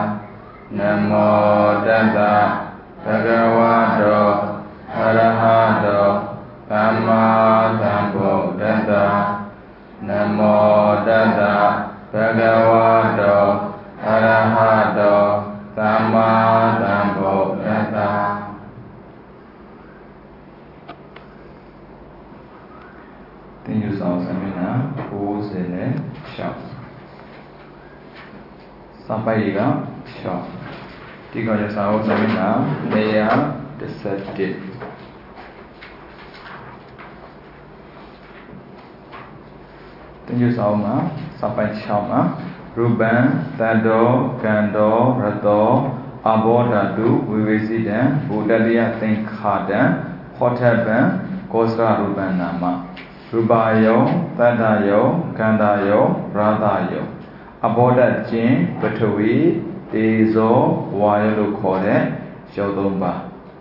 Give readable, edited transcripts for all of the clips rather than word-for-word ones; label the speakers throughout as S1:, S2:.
S1: Namo tassa bhagavato arahato samma sambuddhassa Namo tassa bhagavato arahato samma sambuddhassa Tin yu sao samina 96 Sampai ga 6 Tiga yu sao samina 111 Tin yu sao ma sampai 6 ma Ruban Tado Kando Rato Abodhatu Vivesidan Buddhaliya Thinkhadan Hotaban Kosra Ruban Nama Rubayo, Tadayo, Kandayo, Radayo. Abodat Jin, Batawi, Dezo, Wayalu Kode, Jodomba.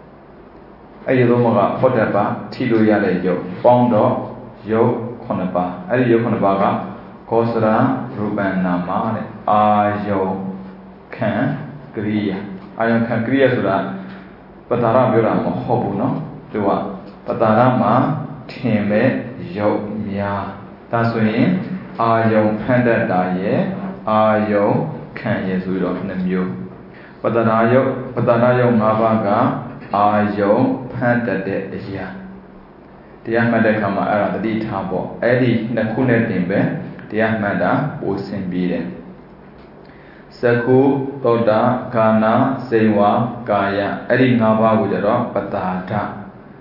S1: Ayodomaga, Hotaba, Tilu Yale Yo, Bondo, Yo Konaba. Ayo Konabaga, Kosra, Ruban Nama, Ayo Kan, Griya. Ayo Kan Griya Sura, Patara Bura, Mohobuno, Dua, Patara Ma, Time, Yo Mia. That's when Ayo Panda Daye, Ayo Kan Yesudo Nemu. Patanayo Mavaga, Ayo Panda de Ya. The Ahmadakama Ara the Tabo, Eddie Nakune Timbe, the Ahmada Usimbide. Saku, Toda, Kana, Sewa, Gaya, Eddie Nava Wudero, Patata.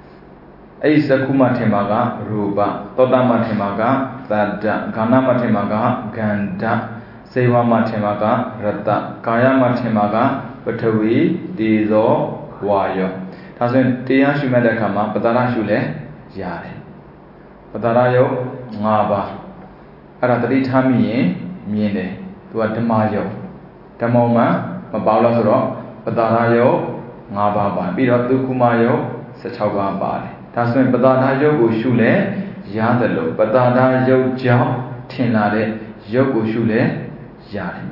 S1: Aisa Kumatemaga, Ruba, Toda Matemaga, Tada, Gana Matemaga, Ganda, Seva Matemaga, Rata, Kaya Matemaga, Batawi, Dizo, Wayo. Tazen Tia Shumedakama, Patara Shule, Yare. Patarayo, Ngaba. Aratari Tami, Mine, Tuatamayo. Tamoma, Mabala Soro, Patarayo, Ngaba, Bidatu Kumayo, Sachaba Bari. That's when Padana Yogo Shule, Yadalo, Padana Yo Jao, Tinade, Yogo Shule, Yari.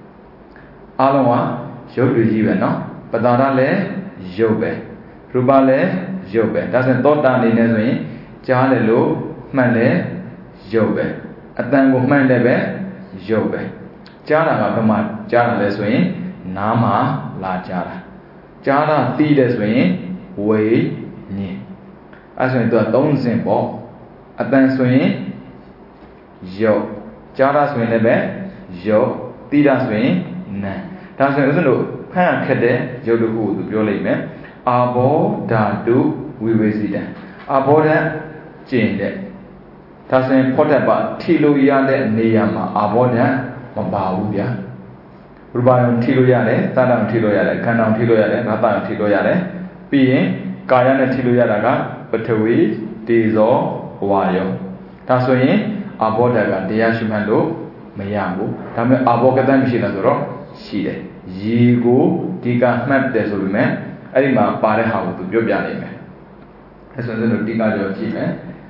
S1: Alawa, Yogu Yiveno, Padana le, Yobe, Rubale, Yobe. That's when Tota Ninezwin, Jalelo, Male, Yobe. Atango Mandebe, Yobe. Jara Gama, Jara Leswin, Nama, La Jara. Jara Tideswin, Way, Ni. As when the don't simple, a dance swing, yo, Jara swing a bed, yo, Tida swing, nah. That's when isn't it? Pan cade, yo do who do your lame, abo da do, we resident. Abo that, chain that. That's when Potaba, Tilo Yale, Neyama, abo that, Mabauya. Rubayon Tilo Yale, Tadam Tilo Yale, Kanam Tilo Yale, Natam Tilo Yale, being Kayana Tilo Yalaga. Batawi, Dizo, Wayo. That's when Abodaga, the Yashimando, Mayamu, Tame Abogatan Shilazoro, Shide, Yigo, Diga Map Desolime, Arima Pareha to Jobianime. As well as the Diga Jime,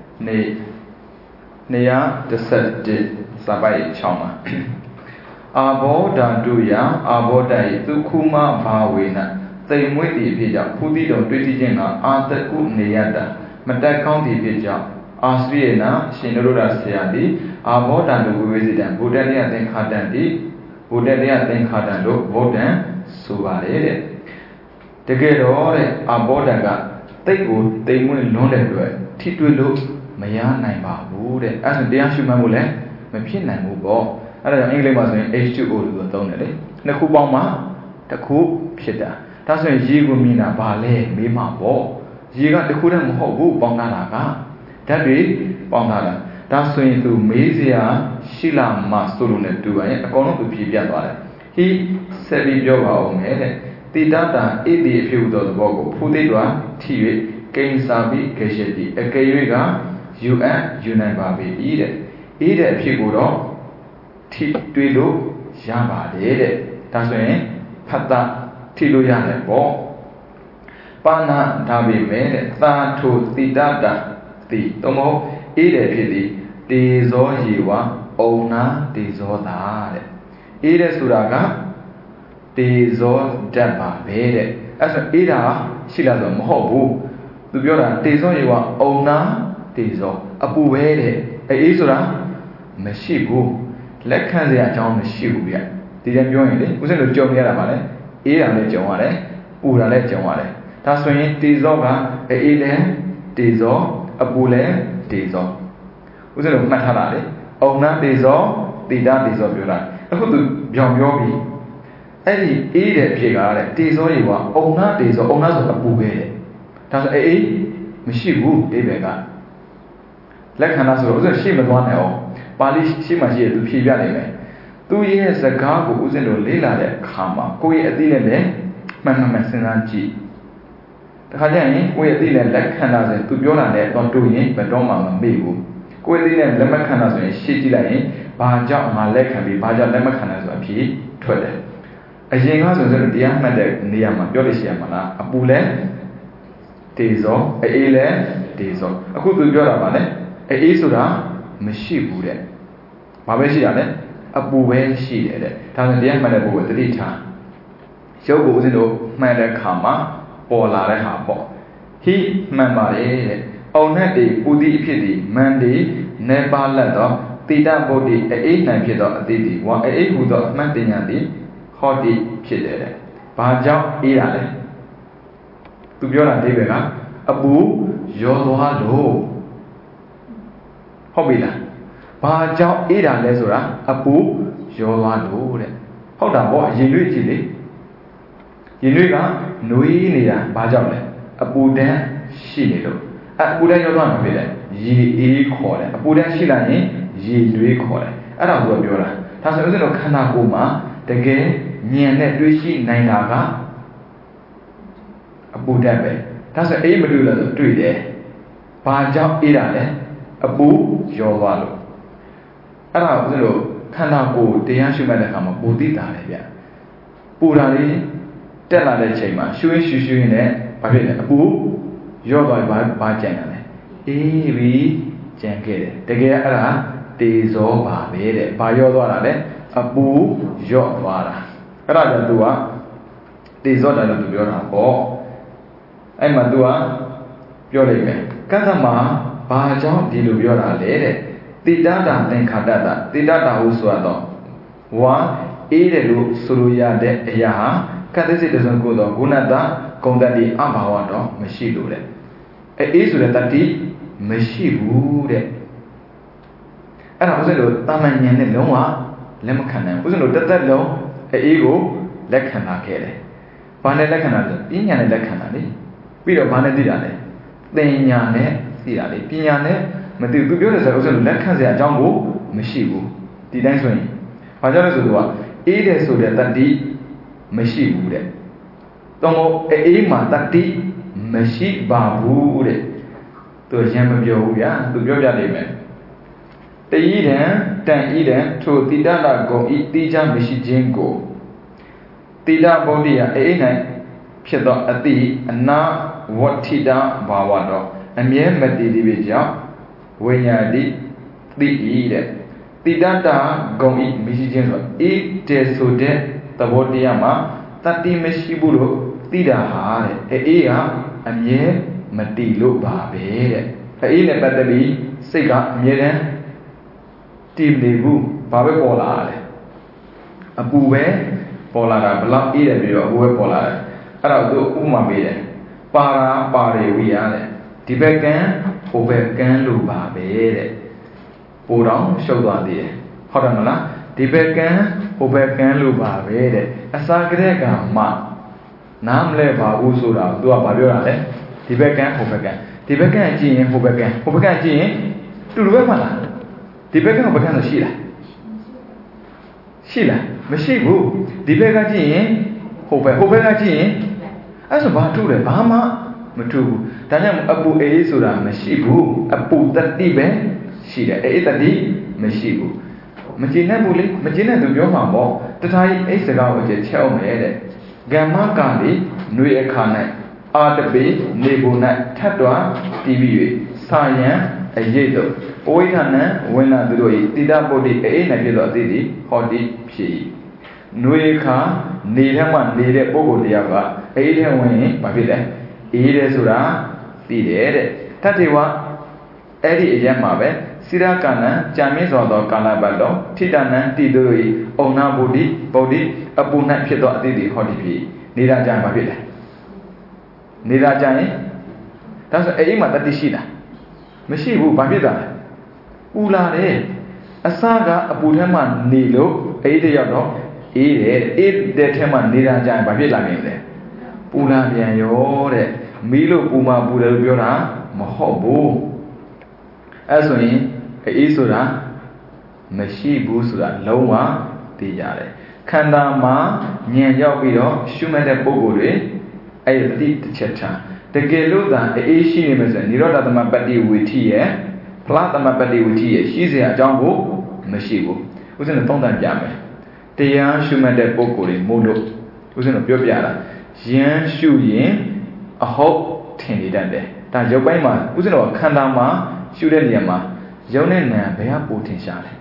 S1: Nea, the set Sabai Chama. Aboda Duya, Abodai, Tukuma Bawina. They wait the pija, Pudi don't pretty jenna, Arthur Cook Neada, Mata County pija, Asriena, Shinura Siadi, Abodan the resident, Buddha then Hadandi, Buddha then Hadando, Bodan, Subare. The Gedore, Abodaga, they would, they will know that way. Titulu, Mayan Naiba, Wood, as the Ashimamule, Mapin and Mubo, and English was in H2O to the Nakubama, Taku, Pita. That's when Yigo Mina Bale, Mima Bo. Yiga the Kudan Hobu, Bonganaga. That way, Bongana. That's when to Mazia, Shila Masurune to a corner to Pibia. He said, Yoga Omede, the data, if you do the Bogo, Pudidra, TV, King Sabi, Kesheti, a Kayuga, UN, Unababi, eat it. Eat it, Piguro, Twido, Jamba, did it. That's when Pata. Tilo Yale Bo Pana Tabi made that to the data, the Tomo, Ede Pidi, Dizo Yiwa, Ona, Dizo Dare. Ede Suraga, တေဇောဓာတ်ပါပဲတဲ့အဲ့ဆိုအေးတာရှိလားဆိုမဟုတ်ဘူးသူပြောတာတေဇောရေကအုံနာတေဇောအပူပဲတဲ့အေးဆိုတာမရှိဘူးလက်ခံစရာအကြောင်းမရှိဘူးဗျဒီတည်းပြောရင်လေဦးဇင်းတို့ကြုံရတာပါလေအေးတာလည်းကြုံရတယ်ပူတာလည်းကြုံရတယ်ဒါဆိုရင်တေဇောကအေးလည်းတေဇောအပူလည်းတေဇောဦးဇင်းတို့မှတ်ထားတာလေအုံနာတေဇောတိတာတေဇောပြောတာအခုသူပြောပြီးအဲ့ဒီအေးတဲ့ဖြစ်ကားတဲ့တေဇောတွေကအုံနာတေဇောအုံနာဆိုအပူပဲတဲ့ဒါဆိုအေးမရှိဘူးဒီဘက်ကလက္ခဏာဆိုတော့ဦးဇင်းရှေ့မသွားနိုင်အောင်ပါဠိရှေ့မှာရှိတဲ့သူဖြေပြနိုင်မယ်သူရဲ့စကားကိုဦးဇင်းတို့လေ့လာတဲ့အခါမှာကိုယ့်ရဲ့အသိနဲ့လည်းမှန်မှန်စဉ်းစားကြည့်တခါကျရင်ကိုယ့်ရဲ့အသိနဲ့လက်ခံတာဆိုရင်သူပြောတာနဲ့တော့တူရင်ဘယ်တော့မှမမေ့ဘူးကိုယ့်ရဲ့အသိနဲ့လက်မခံတာဆိုရင်ရှေ့ကြည့်လိုက်ရင်ဘာကြောင့်ငါလက်ခံပြီးဘာကြောင့်လက်မခံလဲဆိုအဖြစ်ထွက်တယ်အရင်ကဆိုရင်တရားမှတ်တဲ့နေရာမှာပြောလို့ရှိရမှာလားအပူလဲတေဇောအေးလဲတေဇောအခုသူပြောတာပါလေအေးဆိုတာမရှိဘူးတဲ့ဘာပဲရှိတာလဲအပူပဲရှိတယ်တဲ့ဒါဆိုတရားမှတ်တဲ့ပုဂ္ဂိုလ်တတိထားရုပ်ကိုဦးဇင်းတို့မှန်တဲ့ခါမှာပေါ်လာတဲ့ဟာပေါ့ဟိမှန်ပါလေတဲ့အုံနဲ့တည်းပူသည့်အဖြစ်သည်မန်ဒီနေပါလက်တော့တိတဗုဒ္ဓအေးနိုင်ဖြစ်သောအတိသည်ဝါအေးဟူသောအမှန်တင်ညာသည်ဟောတိဖြစ်တယ်တဲ့ဘာကြောင့်အေးတာလဲသူပြောတာအိဗယ်ကအပူရောသွားလို့ဟုတ်ပြီလားဘာကြောင့်အေးတာလဲဆိုတာအပူရောသွားလို့တဲ့ဟုတ်တာပေါ့ရင်တွေးကြည့်လေရင်တွေကနွေးနေတာဘာကြောင့်လဲအပူတန်းရှိနေလို့အပူတန်းရောသွားမှာဖြစ်တယ်ရေအေးခေါ်တယ်အပူတန်းရှိလာရင်ရေနွေးခေါ်တယ်အဲ့ဒါကိုပြောတာဒါဆိုဦးဇင်းတို့ခန္ဓာကိုယ်မှာတကယ်ဉာဏ်နဲ့တွေးရှိနိုင်တာကအပူတန်းပဲဒါဆိုအေးမတွေ့လို့ဆိုတွေ့တယ်ဘာကြောင့်အေးတာလဲအပူရောသွားလို့အဲ့ဒါဦးဇင်းတို့ခန္ဓာကိုယ်တရားရှုမှတ်တဲ့အခါမှာပူသိတာလေဗျပူတာလေးတက်လာတဲ့ချိန်မှာရှူရင်းနဲ့ဘာဖြစ်လဲအပူရောသွားပြီးဘာကြံရလဲအေးပြီးကြံခဲ့တယ်တကယ်အဲ့ဒါတေဇောပါပဲတဲ့ဘာရောသွားတာလဲအပူရော့သွားတာအဲ့ဒါကြောင့်သူကတေဇောတယ်လို့သူပြောတာပေါ့အဲ့မှာသူကပြောလိုက်မယ်ကတ္တမဘာကြောင့်ဒီလိုပြောတာလဲတဲ့တိတ္တတာသင်္ခါတတတိတ္တတာဟုဆိုတော့ဝါအေးတယ်လို့ဆိုလိုရတဲ့အရာဟာကတ္တစိတ္တဇံကိုတော့ဂုဏတဂုံတတိအဘာဝတော့မရှိလို့တဲ့အေးဆိုတဲ့တတိမရှိဘူးတဲ့အဲ့ဒါဦးဇင်းတို့တာမန်ဉာဏ်နဲ့လုံးဝလက်မခံနိုင်ဘူးဦးဇင်းတို့တက်လုံးအေးကိုလက်ခံလာခဲ့တယ်ဘာနဲ့လက်ခံတာလဲပညာနဲ့လက်ခံတာလေပြီးတော့ဘာနဲ့သိတာလဲသင်ညာနဲ့သိတာလေပညာနဲ့မသိဘူးသူပြောတဲ့စကားဦးဇင်းတို့လက်ခံစရာအကြောင်းကိုမရှိဘူးဒီတိုင်းဆိုရင်ဘာကြောင့်လဲဆိုတော့အေးတယ်ဆိုတဲ့တတိမရှိဘူးတဲ့တော့အေးမှာတတိမရှိပါဘူးတဲ့သူရံမပြောဘူးဗျာသူပြောပြနေမယ်တဤတံတန်ဤတံထိုတိတတဂုံဤတိချမရှိခြင်းကိုတိတဗုဒ္ဓယအေးနိုင်ဖြစ်သောအတိအနာဝဋ္ဌိတဘာဝတော့အမြဲမတည်တည်ပြီကြောင့်ဝိညာတိတိဤတဲ့တိတတဂုံဤမရှိခြင်းဆိုအေးတယ်ဆိုတဲ့သဘောတရားမှာတတိမရှိဘူးလို့သိတာဟာတဲ့အေးကအမြဲမတည်လို့ပါပဲတဲ့အေးနဲ့ပတ်သက်ပြီးစိတ်ကအမြဲတမ်းတည်နေဘူးဘာပဲပေါ်လာလဲအပူပဲပေါ်လာတာဘလောက်အေးတယ်ပြီးတော့အပူပဲပေါ်လာတယ်အဲ့ဒါကိုဥပမာပေးတယ်ပါရာပါရေဝိယတဲ့ဒီဘက်ကံဟိုဘက်ကံလို့ပါပဲတဲ့ပိုတော့ရှုပ်သွားသေးတယ်ဟုတ်တယ်မလားဒီဘက်ကံဟိုဘက်ကံလို့ပါပဲတဲ့အစာကလေးကမှနားမလဲပါဘူးဆိုတာ तू ကဘာပြောတာလဲဒီဘက်ကံဟိုဘက်ကံဒီဘက်ကံကြည့်ရင်ဟိုဘက်ကံဟိုဘက်ကံကြည့်ရင်တူတူပဲမလားဒီဘက်ကံဟိုဘက်ကံဆိုရှိလားမရှိဘူးဒီဘက်ကကြည့်ရင်ဟိုဘက်ကကြည့်ရင်အဲ့ဆိုဘာတူလဲဘာမှမတူဘူးဒါကြောင့်အပူအေးဆိုတာမရှိဘူးအပူတတိပဲရှိတယ်အေးတတိမရှိဘူးမကျေနပ်ဘူးလေမကျေနပ်သူပြောမှာပေါ့တခါကြီးအဲ့စကားကိုချက်အောင်မယ်တဲ့ဂမ္မကာလိနှွေအခါ၌အာတပိနေဘုံ၌ထတ်တော်တည်ပြီး၍စာယံအရေးတို့အဝိဓာဏံဝိနာသူတို့၏တိတပုဒ္ဓိအေး၌ဖြစ်သောအသည့်သည်ဟောတိဖြစ်၏နှွေအခါနေထဲမှာနေတဲ့ပုဂ္ဂိုလ်တရားကအေးထဲဝင်ရင်ဘာဖြစ်လဲအေးတယ်ဆိုတာသိတယ်တဲ့တတိဝအဲ့ဒီအရက်မှာပဲစိရကဏ္ဍကြာမြင့်စွာသောကာလပတ်တော်ထိတနံတိတို့၏ဩနာဗုဒ္ဓဗုဒ္ဓအပူ၌ဖြစ်သောအတိတ်တွေဟောဒီဖြစ်နေတာကြရင်ဘာဖြစ်လဲနေတာကြရင်ဒါဆိုအေးမှာတတိရှိလားမရှိဘူးဘာဖြစ်တာလဲပူလာတယ်အစကအပူထဲမှာနေလို့အေးတရောက်တော့အေးတယ်အေးတဲ့ထဲမှာနေတာကြရင်ဘာဖြစ်လာနိုင်လဲပူလာပြန်ရောတဲ့မီးလို့ပူမှပူတယ်လို့ပြောတာမဟုတ်ဘူးအဲ့ဆိုရင်အေးဆိုတာမရှိဘူးဆိုတာလုံးဝသိရတယ်ခန္ဓာမှာဉာဏ်ရောက်ပြီးတော့ရှုမှတ်တဲ့ပုဂ္ဂိုလ်တွေအဲ့ဒီတိတစ်ချက်ထားတကယ်လို့သာအေးရှိနေမယ်ဆိုရင်និရောဓသမပတ္တိဝိထိရဲ့ဖလားသမပတ္တိဝိထိရဲ့ရှိစရာအကြောင်းကိုမရှိဘူးဥစဉ်တော့သုံးသပ်ပြမယ်တရားရှုမှတ်တဲ့ပုဂ္ဂိုလ်တွေမို့လို့ဥစဉ်တော့ပြောပြတာယဉ်ရှုရင်အဟုတ်ထင်နေတတ်တယ်ဒါရုပ်ပိုင်းမှာဥစဉ်တော့ခန္ဓာမှာရှုတဲ့နေရာမှာရုပ်နဲ့နာမ်ဘယ်ကပိုထင်ရှားလဲ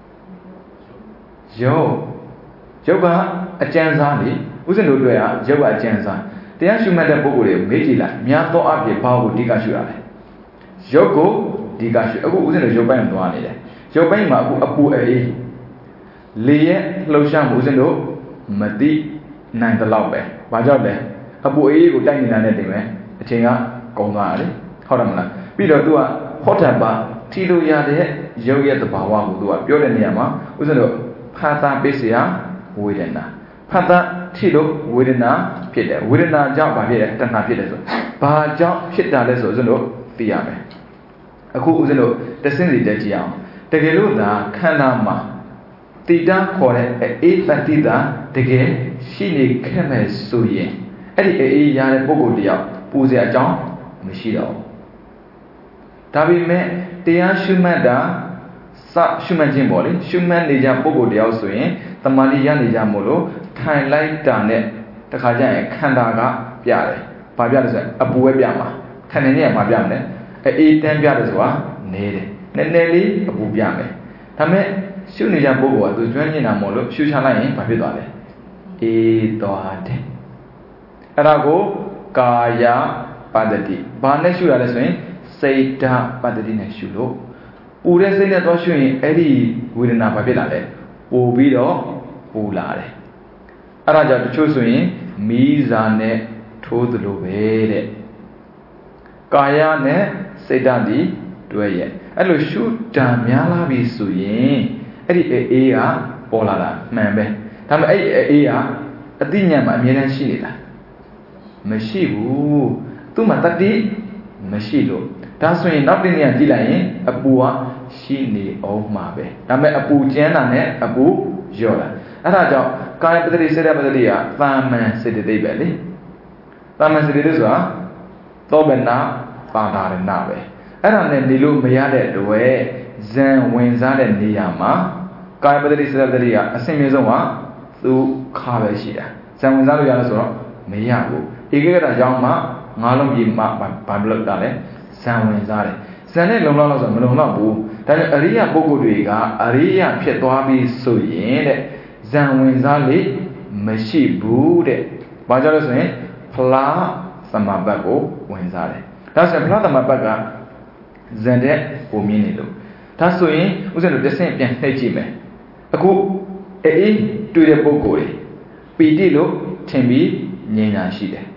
S1: ရုပ်ကအကျဉ်းစားလေဥစဉ်တို့တွေ့ရရုပ်ကအကျဉ်းစားတရားရှုမှတ်တဲ့ပုဂ္ဂိုလ်တွေမေးကြည့်လိုက်များသောအဖြစ်ဘာကိုအဓိကရှုရလဲရုပ်ကိုအဓိကရှုအခုဥစဉ်တို့ရုပ်ပိုင်းမှာသွားနေတယ်ရုပ်ပိုင်းမှာအခုအပူအေးလေရဲ့လှုပ်ရှားမှုဥစဉ်တို့မသိနိုင်တဲ့လောက်ပဲဘာကြောင့်လဲအပူအေးကိုတိုက်နေတာနဲ့တင်မယ်အချိန်ကကုန်သွားတယ်ဟုတ်တယ်မလားပြီးတော့သူကဟောတာပါထီလို့ရတဲ့ရုပ်ရဲ့သဘာဝကိုသူကပြောတဲ့နေရာမှာဥစဉ်တို့ဖာတာပိစယဝေဒနာဖတ်တာထိလို့ဝေဒနာဖြစ်တယ်ဝေဒနာကြောင့်ဘာဖြစ်လဲတဏှာဖြစ်တယ်ဆိုဘာကြောင့်ဖြစ်တာလဲဆိုဦးဇင်းတို့သိရမယ်အခုဦးဇင်းတို့တဆင့်စီတက်ကြည့်အောင်တကယ်လို့သာခန္ဓာမှာတိတ္တခေါ်တဲ့အေးတတိတာတကယ်ရှိနေခဲ့မယ်ဆိုရင်အဲ့ဒီအေးရတဲ့ပုဂ္ဂိုလ်တယောက်ပူစရာအကြောင်းမရှိတော့ဘူးဒါပေမဲ့တရားရှုမှတ်တာရှုမှတ်ခြင်းပေါ့လေရှုမှတ်နေကြပုဂ္ဂိုလ်တယောက်ဆိုရင်တမာတိရနေကြမို့လို့ထိုင်လိုက်တာနဲ့တခါကျရင်ခန္ဓာကပြတယ်။ဘာပြလဲဆိုရင်အပူပဲပြမှာ။ခန္ဓာနဲ့ကဘာပြမလဲ။အေးတန်းပြတယ်ဆိုတာနေတယ်။နည်းနည်းလေးအပူပြမယ်။ဒါမဲ့ရှုနေကြပုဂ္ဂိုလ်ကသူကျွမ်းကျင်တာမို့လို့ရှုချလိုက်ရင်ဘာဖြစ်သွားလဲ။အေးသွားတယ်။အဲ့ဒါကိုကာယပတ္တိဘာနဲ့ရှုရလဲဆိုရင်စိတ်ဓာပတ္တိနဲ့ရှုလို့ပူတဲ့စိတ်နဲ့တော့ရှုရင်အဲ့ဒီဝေဒနာဘာဖြစ်လာလဲပူပြီးတော့ပူလာတယ်အဲ့ဒါကြောင့်တချို့ဆိုရင်မီးစာနဲ့ထိုးသလိုပဲတဲ့ကာယနဲ့စိတ်ဓာတ်ဒီတွဲရဲ့အဲ့လိုရှုတာများလာပြီဆိုရင်အဲ့ဒီအေးကပေါ်လာတာမှန်ပဲဒါပေမဲ့အဲ့အေးကအသိဉာဏ်မှာအမြဲတမ်းရှိနေလားမရှိဘူးသူ့မှာတတိမရှိလို့ဒါဆိုရင်နောက်တစ်နေရာကြည့်လိုက်ရင်အပူကရှိနေအောင်မှာပဲဒါပေမဲ့အပူကျန်းတာနဲ့အပူလျော့လာအဲ့ဒါကြောင့်ကာယပတ္တိစေတပတ္တိကသာမန်စေတသိက်ပဲလေသာမန်စေတသိက်ဆိုတာသောဘနာပါဒရဏပဲအဲ့ဒါနဲ့နေလို့မရတဲ့တွေ့ဇံဝင်စားတဲ့နေရာမှာကာယပတ္တိစေတပတ္တိကအစင်မြေဆုံးကသူခါပဲရှိတာဇံဝင်စားလို့ရလို့ဆိုတော့မရဘူးဧကဂတကြောင့်မှငါးလုံးကြီးမှဘာလို့တာလဲဇံဝင်စားတယ်ဇံနဲ့လုံလောက်လို့ဆိုမလုံလောက်ဘူးဒါကြောင့်အရိယပုဂ္ဂိုလ်တွေကအရိယဖြစ်သွားပြီဆိုရင်တဲ့ဇံဝင်စားလေမရှိဘူးတဲ့ဘာကြောင့်လဲဆိုရင်ဖလားသမဘတ်ကိုဝင်စားတယ်ဒါဆိုရင်ဖလားသမဘတ်ကဇံတဲ့ပုံမြင်နေလို့ဒါဆိုရင်ဥစ္စာတို့တစ်ဆင့်ပြန်နှိပ်ကြည့်မယ်အခုအေးတွေ့တဲ့ပုဂ္ဂိုလ်တွေပီတိလို့ထင်ပြီးငြိမ်တာရှိတယ်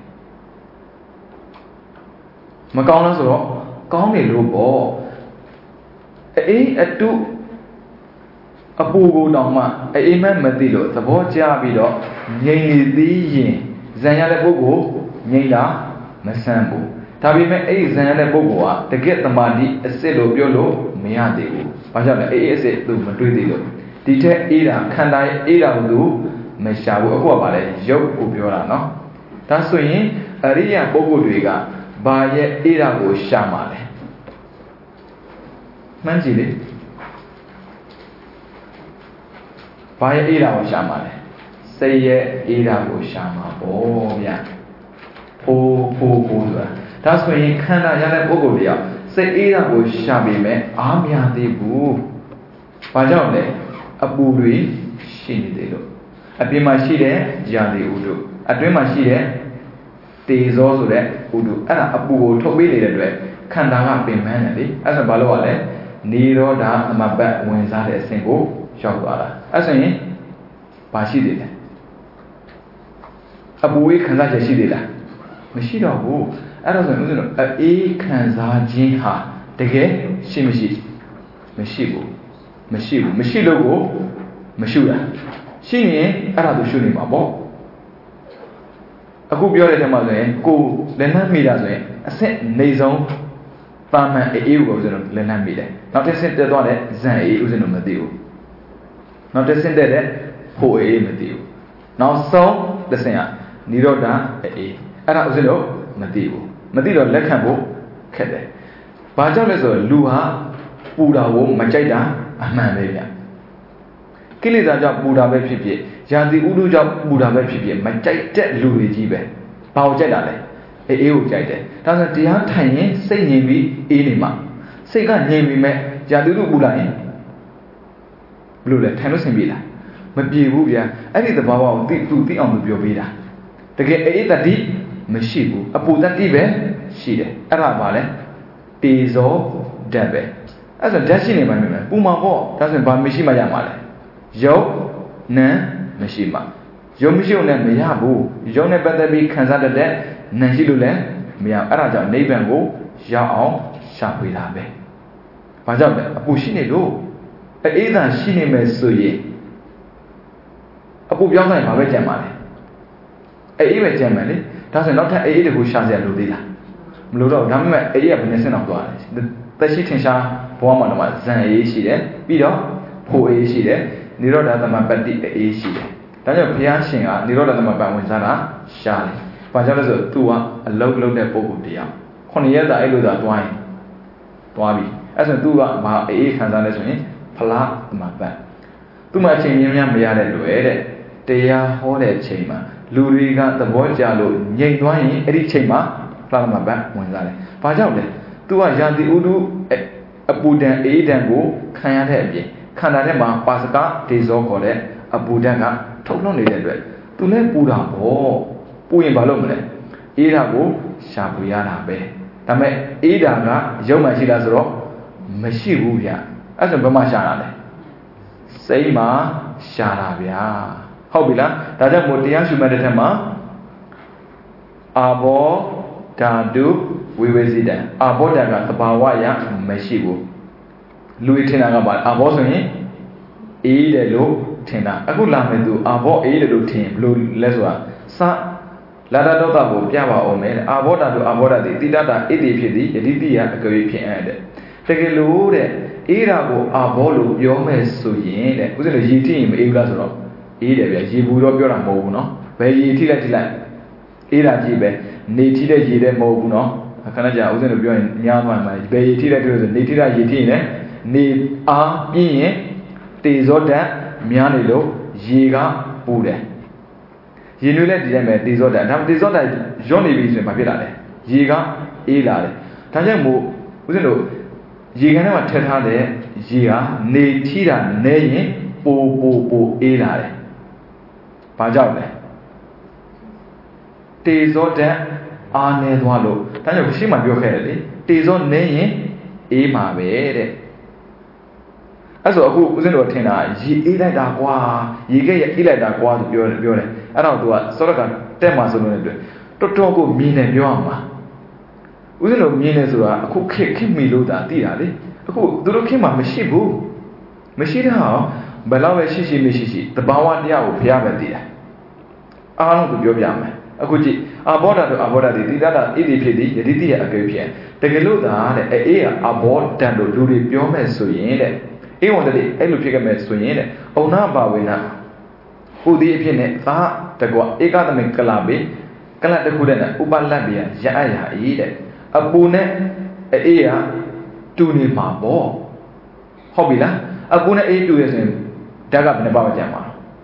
S1: မကောင်းလို့ဆိုတော့ကောင်းတယ်လို့ပေါ့အေးအတုအပူကိုတောင်မှအေးမဲ့မသိလို့သဘောကျပြီးတော့ငြိမ်နေသေးရင်ဇံရတဲ့ပုဂ္ဂိုလ်ငြိမ်တာမဆန်းဘူးဒါပေမဲ့အဲ့ဒီဇံရတဲ့ပုဂ္ဂိုလ်ကတကယ့်တမာတိအစစ်လို့ပြောလို့မရသေးဘူးဘာကြောင့်လဲအေးအစစ်သူမတွေးသေးလို့ဒီထက်အေးတာခန္ဓာရဲ့အေးတာကိုသူမရှာဘူးအခုကပါလေရုပ်ကိုပြောတာနော်ဒါဆိုရင်အရိယပုဂ္ဂိုလ်တွေကဘာရဲ့အေးတာကိုရှာမှာလဲမှန်းကြည့်လေဘာရဲ့အေးတာကိုရှာမှာလဲစိတ်ရဲ့အေးတာကိုရှာမှာပေါ့ဗျာဖိုးဆိုတာဒါဆိုရင်ခန္ဓာရတဲ့ပုဂ္ဂိုလ်တွေကစိတ်အေးတာကိုရှာပေမဲ့အားမရသေးဘူးဘာကြောင့်လဲအပူတွေရှိနေသေးလို့အပြင်မှာရှိတဲ့ရာသီဥတုအတွင်းမှာရှိတဲ့တေဇောဆိုတဲ့ဥတုအဲ့ဒါအပူကိုထုတ်ပေးနေတဲ့အတွက်ခန္ဓာကပင်ပန်းတယ်လေအဲ့ဆိုဘာလို့ ရလဲနိရောဓသမပတ်ဝင်စားတဲ့အစဉ်ကိုရောက်သွားတာအဲ့ဆိုရင်ဘာရှိသေးလဲအပူဝေးခံစားချက်ရှိသေးလားမရှိတော့ဘူးအဲ့တော့ဆိုရင်ဦးဇင်းတို့အေးခံစားခြင်းဟာတကယ်ရှိမရှိဘူးမရှိလို့ကိုမရှိတာရှိရင်အဲ့ဒါသူရှုနေမှာပေါ့အခုပြောတဲ့ထဲမှာဆိုရင်ကိုလက်နှမ်းမိတာဆိုရင်အဆင့်နေဆုံးပါမန်အေးကိုဦးဇင်းတို့လက်နှမ်းမိတယ်နောက်တစ်ဆင့်တက်သွားတဲ့ဇန်အေးဦးဇင်းတို့မသိဘူးနောက်တစ်ဆင့်တက်တဲ့ဖို့အေးမသိဘူးနောက်ဆုံးတစ်ဆင့်ကနိရောဓအေးအဲ့ဒါဦးဇင်းတို့မသိဘူးမသိတော့လက်ခံဖို့ခက်တယ်ဘာကြောင့်လဲဆိုတော့လူဟာပူတာကိုမကြိုက်တာအမှန်ပဲဗျကိလေသာကြောင့်ပူတာပဲဖြစ်ဖြစ်ယာတိဥဒုကြောင့်ပူတာပဲဖြစ်ဖြစ်မကြိုက်တဲ့လူတွေကြီးပဲဘာကိုကြိုက်တာလဲအေးကိုကြိုက်တယ်ဒါဆိုတရားထိုင်ရင်စိတ်ငြိမ်ပြီးအေးနေမှာစိတ်ကငြိမ်ပြီးမဲ့ယာတိဥဒုပူလာရင်ဘလို့လဲထိုင်လို့ဆင်ပြေလားမပြေဘူးဗျာအဲ့ဒီသဘာဝကိုသူသိအောင်လို့ပြောပေးတာတကယ်အေးတတိမရှိဘူးအပူတတိပဲရှိတယ်အဲ့ဒါပါလဲတေဇောဓာတ်ပဲအဲ့ဆိုဓာတ်ရှိနေမှမြင်မယ်ပူမှာပေါ့ဒါဆိုရင်ဘာမရှိမှရမှာလဲယုတ်နံမရှိမှယုတ်မရှိုံနဲ့မရဘူးယုတ်နဲ့ပတ်သက်ပြီးခံစားတတ်တဲ့နံရှိလို့လည်းမရအဲ့ဒါကြောင့်နိဗ္ဗာန်ကိုရောက်အောင်ရှာဖွေတာပဲဘာကြောင့်လဲအပူရှိနေလို့အေးသာရှိနေမယ်ဆိုရင်အပူပြောင်းတိုင်းဘာပဲကြံပါလဲအေးပဲကြံမယ်လေဒါဆိုရင်နောက်ထပ်အေးတကူရှာစရာလိုသေးလားမလိုတော့ဒါပေမဲ့အေးကဘယ်နဲ့ဆင်းအောင်သွားလဲသက်ရှိထင်ရှားဘဝမှာတော့ဇန်အေးရှိတယ်ပြီးတော့ဖို့အေးရှိတယ်နိရောဓသမပတ္တိအေးရှိတယ်ဒါကြောင့်ဘုရားရှင်ကနိရောဓသမပ္ပဝင်စားတာရှာတယ်ဘာကြောင့်လဲဆိုတော့ तू ကအလုံးလုံးတဲ့ပုဂ္ဂိုလ်တရား9ရက်သာအဲ့လိုသာတွားရင်တွားပြီအဲ့ဆို तू ကဘာအေးခံစားလဲဆိုရင်ဖလားသမပ္ပသူ့မှာအချိန်မြင်းများမရတဲ့လွယ်တဲ့တရားဟောတဲ့အချိန်မှာလူတွေကသဘောကျလို့ငြိမ်သွားရင်အဲ့ဒီချိန်မှာဖလားသမပ္ပဝင်စားတယ်ဘာကြောင့်လဲ तू ကယာတိဥဒုအပူဒံအေးဒံကိုခံရတဲ့အပြင်ခန္ဓာထဲမှာပါစကဒေဇောခေါ်တဲ့အပူဓာတ်ကထုတ်လွှတ်နေတဲ့အတွက်သူလည်းပူတာပေါ့ပူရင်ဘာလို့မလဲအေးတာကိုရှာဖွေရတာပဲဒါပေမဲ့အေးတာကရုပ်မှရှိတာဆိုတော့မရှိဘူးဗျအဲ့ဆိုဘယ်မှာရှာတာလဲစိတ်မှာရှာတာဗျာဟုတ်ပြီလားဒါကြောင့်မို့တရားရှုမှတ်တဲ့ထက်မှာအာဘောဓာတုဝိဝေစီတံအာဘောဓာကသဘာဝအရမရှိဘူးလူထင်တာကပါအာဘောဆိုရင်အေးတယ်လို့ထင်တာအခုလာမယ်သူအာဘောအေးတယ်လို့ထင်ဘလို့လဲဆိုတာစလာတတောတကိုပြပါအောင်မယ်အာဘောဓာတို့အာဘောဓာတိတိတတာဣတိဖြစ်သည်ယတိတိယအကယ်၍ဖြစ်အပ်တဲ့တကယ်လို့တဲ့အေးတာကိုအာဘောလို့ပြောမယ်ဆိုရင်တဲ့ဥစဉ်လို့ရေထိရင်မအေးဘူးလားဆိုတော့အေးတယ်ဗျရေဘူးတော့ပြောတာမဟုတ်ဘူးနော်ဘယ်ရေထိလိုက်အေးတာကြည့်ပဲနေထိတဲ့ရေတဲ့မဟုတ်ဘူးနော်ခဏကြာဥစဉ်လို့ပြောရင်ညားသွားမှာဘယ်ရေထိလိုက်ပြောဆိုနေထိတာရေထိရင်လည်းနေအားပြင်းရင်တေဇောဓာတ်များနေလို့ရေကပူတယ်ရေနွေးလည်းဒီတိုင်းပဲတေဇောဓာတ်ဒါပေမဲ့တေဇောဓာတ်ရော့နေပြီဆိုရင်ဘာဖြစ်လာလဲရေကအေးလာတယ်ဒါကြောင့်မို့ဦးဇင်းတို့ရေကန်ထဲမှာထည့်ထားတဲ့ရေကနေထိတာနဲရင်ပိုအေးလာတယ်ဘာကြောင့်လဲတေဇောဓာတ်အားနေသွားလို့ဒါကြောင့်ရှိမှပြောခဲ့တယ်လေတေဇောနဲရင်အေးမှာပဲတဲ့အဲ့ဆိုအခုဦးဇင်းတို့ထင်တာရေအေးလိုက်တာကွာရေကအေးလိုက်တာကွာသူပြောတယ်အဲ့တော့သူကစောရကတက်မှာဆိုလို့လည်းတော်တော်ကိုမြင်နေပြောအောင်ပါဦးဇင်းတို့မြင်နေဆိုတာအခုခင်မီလို့တာသိတာလေအခုသူတို့ခင်မှာမရှိဘူးမရှိတဲ့ဟာဘယ်လောက်ပဲရှိမရှိတဘာဝတရားကိုဘုရားပဲသိတယ်အားလုံးသူပြောပြမယ်အခုကြည့်အာဘောဓာတို့အာဘောဓာတိတိတတာဣတိဖြစ်သည်ယတိတိယအကယ်ဖြစ်တကယ်လို့သာတဲ့အေးအာဘောဓာတို့လူတွေပြောမယ်ဆိုရင်တဲ့ဧဝံတတိအဲ့လိုဖြစ်ခဲ့မယ်ဆိုရင်တဲ့အုံနာဘာဝေနဟူသည်အဖြစ်နဲ့သာတကွာဧကသမေကလဘေကလတခုတဲ့ဥပလတ်ပြရအပ်ရဤတဲ့အပူနဲ့အေးကတူနေမှာပေါ့ဟုတ်ပြီလားအပူနဲ့အေးတူရဆိုရင်ဓာတ်ကဘယ်နှပါးကြံမှာ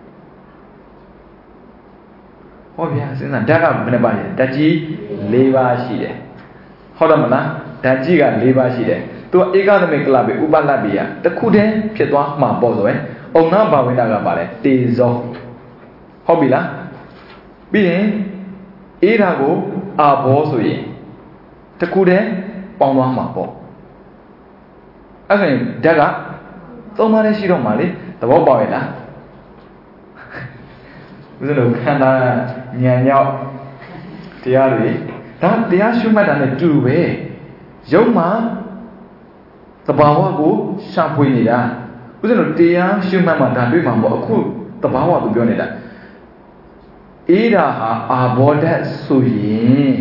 S1: ဟောဗျာစဉ်းစားဓာတ်ကဘယ်နှပါးလဲဓာတ်ကြီး၄ပါးရှိတယ်ဟုတ်တယ်မလားဓာတ်ကြီးက၄ပါးရှိတယ်သူဧကသမေကလဘေဥပလတ်ပြရတခုတည်းဖြစ်သွားမှာပေါ့ဆိုရင်အုံနာဘာဝိနာကပါလဲတေဇောဟုတ်ပြီလားပြီးရင်အေးတာကိုအာဘောဆိုရင်တခုတည်းပေါင်းသွားမှာပေါ့အဲ့ဒါရင်ဓာတ်ကသုံးပါးနဲ့ရှိတော့မှာလေသဘောပေါက်ရဲ့လားဦးဇင်းတို့ခန္ဓာဉာဏ်ရောက်တရားတွေဒါတရားရှုမှတ်တာနဲ့တူပဲရုပ်မှာသဘာဝကိုရှာဖွေနေတာဦးဇင်းတို့တရားရှုမှတ်မှဒါတွေ့မှာပေါ့အခုသဘာဝကိုပြောနေတာအေးတာဟာအာဘောဓာတ်ဆိုရင်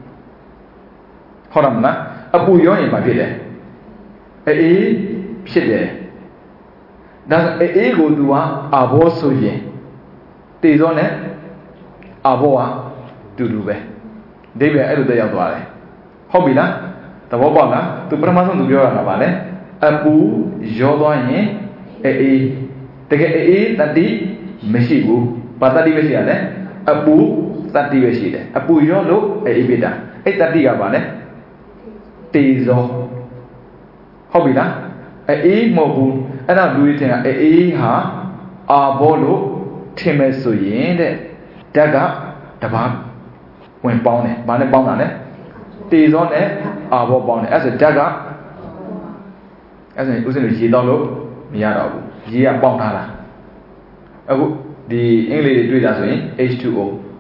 S1: ဟုတ်တယ်မလားအပူရောရင်ဘာဖြစ်လဲအေးဖြစ်တယ်ဒါအေးကိုသူကအာဘောဆိုရင်တေဇောနဲ့အာဘောကတူတူပဲအဓိပ္ပာယ်အဲ့လိုတက်ရောက်သွားတယ်ဟုတ်ပြီလားသဘောပေါက်လားသူပထမဆုံးသူပြောတာကဘာလဲအပူရောသွားရင်အေးတကယ်အေးတတိမရှိဘူးဘာတတိမရှိရလဲအပူတတိပဲရှိတယ်အပူရောလို့အေးဖြစ်တာအဲ့တတိကဘာလဲတေဇောဟုတ်ပြီလားအေးမဟုတ်ဘူးအဲ့ဒါလူတွေထင်တာအေးဟာအာဘောလို့ထင်မဲ့ဆိုရင်တဲ့ဓာတ်ကတပါးဝင်ပေါင်းတယ်ဘာနဲ့ပေါင်းတာလဲတေဇောနဲ့အာဘောပေါင်းတယ်အဲ့ဆိုဓာတ်ကအဲ့ဆိုဦးဇင်းတို့ရေတော့လို့မရတော့ဘူးရေကပေါင်းထားတာအခုဒီအင်္ဂလိပ်တွေတွေ့တာဆိုရင် H2O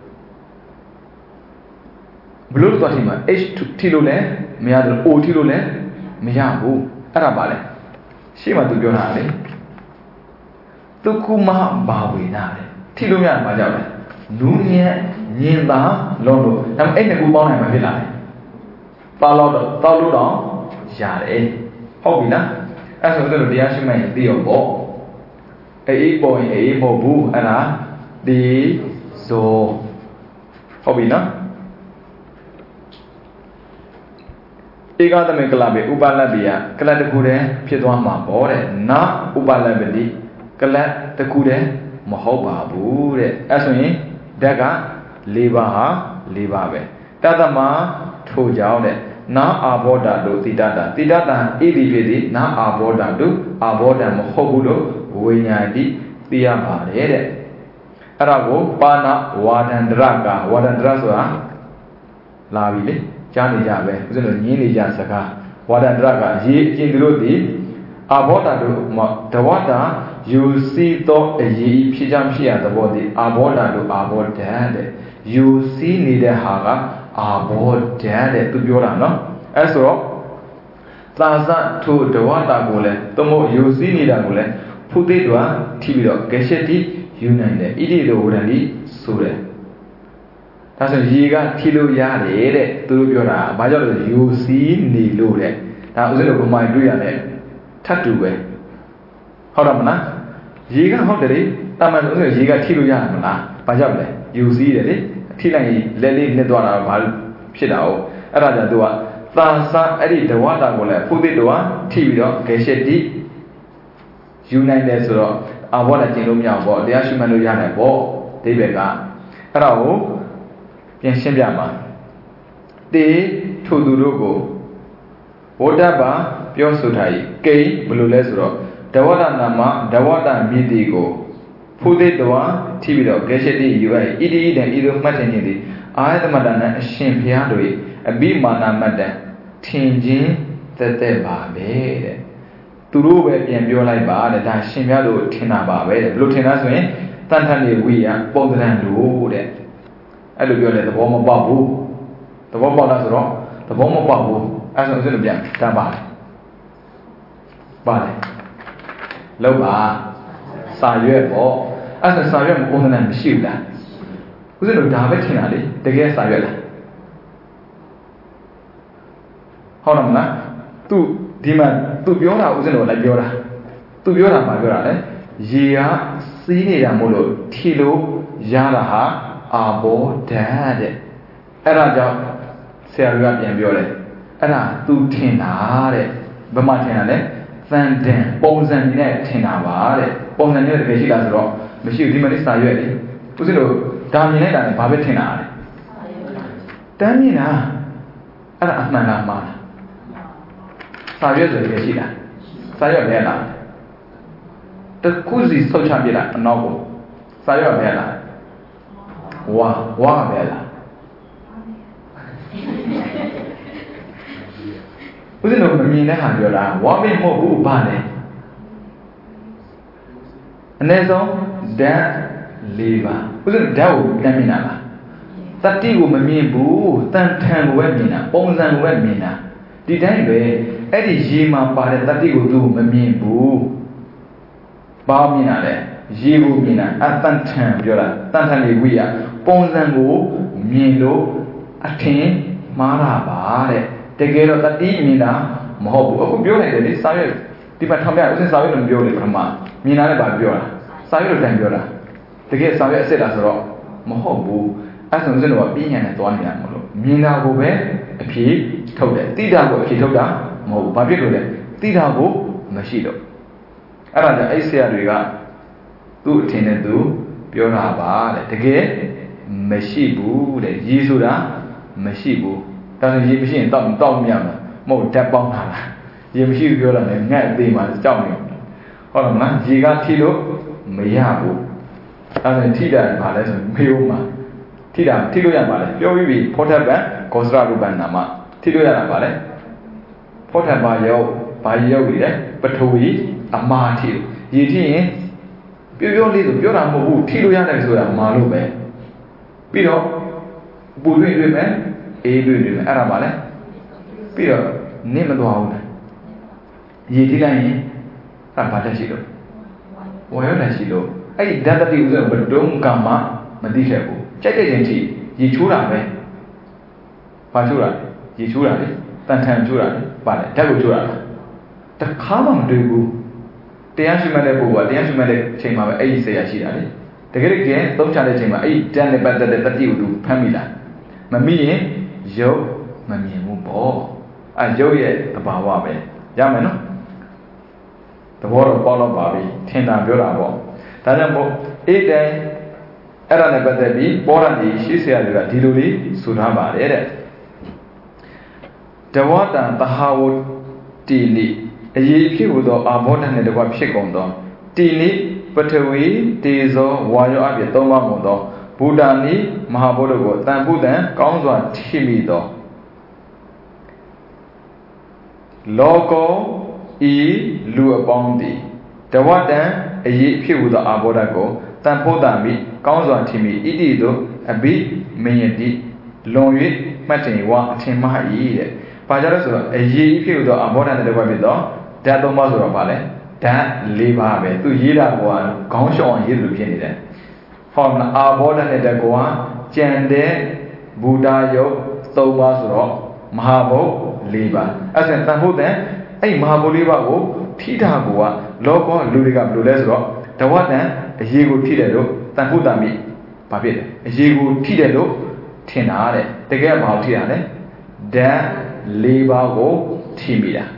S1: ဘလို့တော့ဒီမှာ H2 ထိလို့လည်းမရတော့ O ထိလို့လည်းမရဘူးအဲ့ဒါပါလေရှေ့မှာသူပြောတာလေသူကုမဘာဝေနာလေထိလို့ရတယ်ဘာကြောင့်လဲနူးညံ့ညင်သာလုံးလို့ဒါပေမဲ့အဲ့နှစ်ခုပေါင်းနိုင်မှာဖြစ်လာတယ်ပါတော့တောက်လို့တော့ရတယ်ဟုတ်ပြီလားအဲ့ဆိုတော့တရားရှိမှရင်သိရောပေါ့အေးပေါ်ရင်အေးမဟုတ်ဘူးအဲ့ဒါဒီဆိုဟုတ်ပြီနော်ဧကသမေကလဘေဥပလတ်ပိယကလတ်တစ်ခုတည်းဖြစ်သွားမှာပေါ့တဲ့နာဥပလတ်ပတိကလတ်တစ်ခုတည်းမဟုတ်ပါဘူးတဲ့အဲ့ဆိုရင်ဓာတ်က၄ပါးဟာ၄ပါးပဲတသမထို့ကြောင့်တဲ့နာအာဘောဓာတို့တိတတံတိတတံဣတိဖြစ်သည်နာအာဘောဓာတို့အာဘောဓာမဟုတ်ဘူးလို့ဝိညာတိသိရပါတယ်တဲ့အဲ့ဒါကိုပါဏဝါဒန္တရကဝါဒန္တရဆိုတာလာပြီလေကြားနေကြပဲဦးဇင်းတို့ညင်းနေကြစကားဝါဒန္တရကရေအကျဉ်သူတို့သည်အာဘောဓာတို့ဒဝတာယူစီသောအရေးဖြစ်ကြဖြစ်ရသဘောသည်အာဘောဓာတို့အာဘောဓာတဲ့ယူစီနေတဲ့ဟာကအာဘောဓာတဲ့သူပြောတာနော်အဲ့ဆိုတော့သာသထိုဒဝတာကိုလည်းသမုတ်ယူစီနေတာကိုလည်းဖုသိတွာထိပြီးတော့ကရှတိယူနိုင်တယ်ဣတိတောဝရဏီဆိုတယ်ဒါဆိုရေကထိလို့ရတယ်တဲ့သူတို့ပြောတာဘာကြောင့်လဲယူစီနေလို့တဲ့ဒါဥစ္စာတို့ဘုံမိုင်းတွေ့ရတယ်ထပ်တူပဲဟုတ်တယ်မလားရေကဟုတ်တယ်လေတာမန်ဥစ္စာရေကထိလို့ရမှာလားဘာကြောင့်လဲယူစီတယ်လေထိလိုက်ရင်လက်လေးနှစ်သွားတာဘာဖြစ်တာ哦အဲ့ဒါကြောင့်သူကသာသအဲ့ဒီဒဝတာကိုလည်းဖုသိတောထိပြီးတော့ကေရှတိယူနိုင်တယ်ဆိုတော့အာဘောဓာကျင့်လို့မရဘူးပေါ့တရားရှိမှလို့ရတယ်ပေါ့အဓိပ္ပာယ်ကအဲ့ဒါကိုပြန်ရှင်းပြမှာတေထိုသူတို့ကိုဝဋ္ဌပါပြောဆိုထား၏ကိဘယ်လိုလဲဆိုတော့ဒဝတနာမဒဝတမြည်တီကိုဖုသိတောထိပြီးတော့ကေရှတိယူအိဣတိဣတံဤသို့မှတ်ထင်ခြင်းသည်အာယတမတနာအရှင်ဘုရားတို့၏အဘိမာနမတ္တထင်ခြင်းသက်ပါပဲတဲ့သူတို့ပဲပြန်ပြောလိုက်ပါတဲ့ဒါရှင်ဘုရားတို့ထင်တာပါပဲတဲ့ဘယ်လိုထင်တာဆိုရင်တန်ထန်နေဝိယပုံသဏ္ဍာန်လို့တဲ့အဲ့လိုပြောတယ်သဘောမပေါက်ဘူးသဘောပေါက်လားဆိုတော့သဘောမပေါက်ဘူးအဲ့ဆိုဦးဇင်းတို့ပြန်တန်းပါလေလောက်ပါစာရွက်ပေါ့အဲ့ဆိုစာရွက်ပုံသဏ္ဍာန်မရှိဘူးလားဦးဇင်းတို့ဒါပဲထင်တာလေတကယ်စာရွက်လားဟုတ်တယ်မလားသူဒီမှာသူပြောတာဦးဇင်းတို့လည်းပြောတာသူပြောတာမှပြောတာလေရေကစီးနေတာမို့လို့ထီလို့ရတာဟာအာဘောဓာတ်တဲ့အဲ့ဒါကြောင့်ဆရာကပြန်ပြောတယ်အဲ့ဒါသူထင်တာတဲ့ဘယ်မှာထင်တာလဲသံတန်ပုံစံနဲ့ထင်တာပါတဲ့ပုံစံနဲ့တကယ်ရှိလားဆိုတော့မရှိဘူးဒီမှာလေးစာရွက်လေဦးဇင်းတို့ဒါမြင်လိုက်တာနဲ့ဘာပဲထင်တာလဲတမ်းမြင်တာအဲ့ဒါအမှန်လားမှားလားစာရွက်ဆိုရင်ရှိလားစာရွက်ပဲလားတခုစီဆုတ်ချပြတာအနောက်ကိုစာရွက်ပဲလားဝါပဲလားဦးဇင်းတို့မမြင်တဲ့ဟာပြောတာဝါမင်းမဟုတ်ဘူးဘာလဲအနည်းဆုံးဓာတ်၄ပါးဦးဇင်းဓာတ်ကိုပြန်မြင်တာလားတတိကိုမမြင်ဘူးတန်ထန်ကိုပဲမြင်တာပုံစံကိုပဲမြင်တာဒီတိုင်းပဲအဲ့ဒီရေမှာပါတဲ့တတိကိုသူမမြင်ဘူးဘာမြင်တာလဲရေကိုမြင်တာအတန်ထန်ပြောတာတန်ထန်လေးဝိရပုံစံကိုမြင်လို့အထင်မှားတာပါတဲ့တကယ်တော့တတိမြင်တာမဟုတ်ဘူးအခုပြောလိုက်တယ်လေစာရွက်ဒီမှာထောင်ပြဦးစင်စာရွက်လို့ပြောလေပထမမြင်တာလည်းဘာပြောတာစာရွက်လို့တန်ပြောတာတကယ်စာရွက်အစ်စ်လားဆိုတော့မဟုတ်ဘူးအဲ့ဆိုဦးစင်တို့ကပြညာနဲ့သွားနေတာမလို့မြင်တာကိုပဲအဖြေထုတ်တယ်သိတာကိုအဖြေထုတ်တာမဟုတ်ဘူးဘာဖြစ်လို့လဲသိတာကိုမရှိတော့အဲ့ဒါကြောင့်အဲ့ဆရာတွေကသူ့အထင်နဲ့သူပြောတာပါတဲ့တကယ်မရှိဘူးတဲ့ရေဆိုတာမရှိဘူးဒါဆိုရေမရှိရင်တောက်မြတ်မှာမဟုတ်ဓာတ်ပေါင်းတာလားရေမရှိဘူးပြောတာလည်းငှက်အသေးမှကြောက်နေဟုတ်လားမလားရေကထိလို့မရဘူးအဲ့ဒါထိတာဘာလဲဆိုမေယုံမှာထိလို့ရပါလေပြောပြီးပြီဖောထပ်ပံကောစရရူပံနာမထိလို့ရတာပါလေဖောထပ်ပါရောက်ဘာရောက်ပြီလဲပထဝီအမာထိရေထိရင်ပြောလေးဆိုပြောတာမဟုတ်ဘူးထိလို့ရတယ်ဆိုတာမာလို့ပဲပြီးတော့ပူတွေ့မယ်အေးတွေ့မယ်အဲ့ဒါပါလေပြီးတော့နင့်မသွားဘူးလေရေထိလိုက်ရင်အဲ့ဘာတက်ရှိလို့ဝါရောက်တယ်ရှိလို့အဲ့ဒီဓာတ်တိဥစ္စာဘယ်တုံးကမှမသိခဲ့ဘူးကြိုက်တဲ့ချင်းထိရေချိုးတာပဲဘာချိုးတာရေချိုးတာလေတန်ထန်ချိုးတာလေပါလေဓာတ်ကိုချိုးတာတခါမှမတွေ့ဘူးတရားရှိမှတဲ့ပုဂ္ဂိုလ်ကတရားရှိမှတဲ့ချိန်မှာပဲအဲ့ဒီဆရာရှိတာလေတကယ်တကယ်သုံးချတဲ့ချိန်မှာအဲ့ဒီဓာတ်နဲ့ပတ်သက်တဲ့တတိကိုသူဖမ်းမိလားမမိရင်ရုပ်မမြင်ဘူးပေါ့အဲ့ရုပ်ရဲ့သဘာဝပဲရမယ်နော်သဘောတော့ပေါက်တော့ပါပြီထင်တာပြောတာပေါ့ဒါကြောင့်မို့အဲ့တိုင်းအဲ့ဒါနဲ့ပတ်သက်ပြီးပေါ်ရန်ဒီရှိဆရာတွေကဒီလိုလေးဆိုထားပါတယ်တဲ့တဝတံသဟာဝတိလိအရေးဖြစ်ဟူသောအာဘောဓနှင့်တကွဖြစ်ကုန်သောတိလိပထဝီတေဇောဝါယောအဖြစ်သုံးပါးကုန်သောဘူတာနိမဟာဘုဒ္ဓကိုတန်ဖုတံကောင်းစွာထိမိသောလောကောဤလူအပေါင်းသည်တဝတံအရေးဖြစ်ဟူသောအာဘောဓကိုတန်ဖို့တာမိကောင်းစွာထိမိဣတိသို့အဘိမယတိလွန်၍မှတ်တင်ဝအထင်မှား၏တဲ့။ဘာကြလဲဆိုတော့အရေးဖြစ်ဟူသောအာဘောဓနဲ့တကွဖြစ်သောဓာတ်သုံးပါးဆိုတော့ဗာလဲဓာတ်၄ပါးပဲသူရေးတာကခေါင်းရှောင်ရေးလို့ဖြစ်နေတယ်။ဟောမလားအာဘောဓနဲ့တကွကြံတဲ့ဘူတာယုတ်၃ပါးဆိုတော့မဟာဘုတ်၄ပါးအဲ့ဒါတန်ဖို့တဲ့အဲ့မဟာဘုတ်၄ပါးကိုထိတာကလောကောလူတွေကဘယ်လိုလဲဆိုတော့တဝတံအရေးကိုထိတယ်လို့တန်ဖို့တမိဘာဖြစ်လဲအရေးကိုထိတယ်လို့ထင်တာတဲ့တကယ်မဟုတ်ထိတာလေဓာတ်၄ပါးကိုထိမိတာ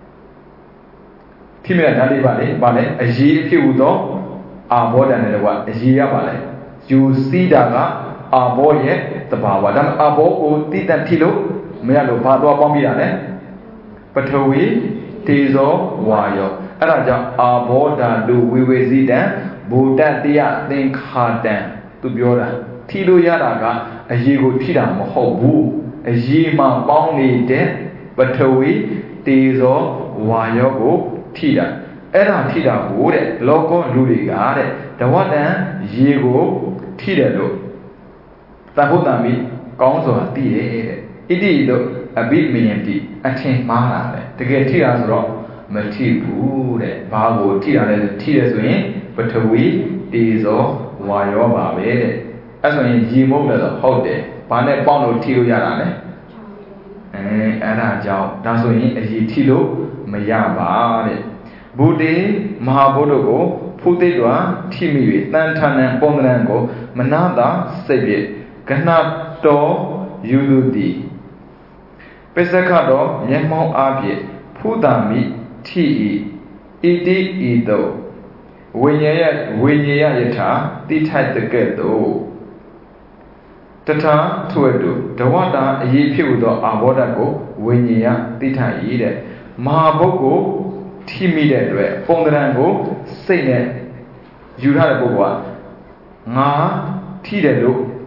S1: ထိမိတာဓာတ်၄ပါးလေဘာလဲအရေးအဖြစ်ဟူသောအာဘောဓာနဲ့ကအရေးရပါလေယူစီးတာကအာဘောရဲ့တဘာဝဒါမှအာဘောကိုတိတတ်ထိလို့မရလို့ဘာတော့ပေါင်းမိတာလဲပထဝီတေဇောဝါယောအဲ့ဒါကြောင့်အာဘောဓာလူဝေဝေစီတံဘူတတ္တယသင်္ခါတံသူပြောတာထိလို့ရတာကအရေးကိုထိတာမဟုတ်ဘူးအရေးမှပေါင်းနေတဲ့ပထဝီတေဇောဝါယောကိုထိတာအဲ့ဒါထိတာကိုတဲ့လောကောလူတွေကတဲ့ဓဝတ္တံရေကိုထိတယ်လို့တန်ဖို့တံမိကောင်းစွာသိရဲ့တဲ့ဣတိတို့အဘိမယံတိအထင်မှားတာလေတကယ်ထိတာဆိုတော့မထိဘူးတဲ့ဘာကိုထိတာလဲထိတယ်ဆိုရင်ပထဝီတေဇောဝါယောပါပဲတဲ့အဲ့ဆိုရင်ရေမုတ်လည်းဟုတ်တယ်ဘာနဲ့ပေါင်းလို့ထိလို့ရတာလဲအဲ့ဒါကြောင့်ဒါဆိုရင်အရေးထိလို့မရပါတဲ့ဘုဒ္ဓေမဟာဘုဒ္ဓကိုဖုသိတ္တဝထိမိ၍တန်ထာနံပုံသဏ္ဍာန်ကိုမနာတာစိတ်ဖြင့်ကဏတော်ယူလူတိပစ္စကတော်မျက်မှောက်အားဖြင့်ဖုတာမိထိဤဣတိဤသို့ဝိညာယယထာတိထိုက်တကဲ့သို့တထာထွေတုဒဝတ္တအရေးဖြစ်ဟူသောအာဘောဓကိုဝိညာယတိထိုက်၏တဲ့မဟာဘုတ်ကိုထိမိတဲ့အတွက်ပုံသဏ္ဍာန်ကိုစိတ်နဲ့ယူထားတဲ့ပုဂ္ဂိုလ်ကငါထိတယ်လို့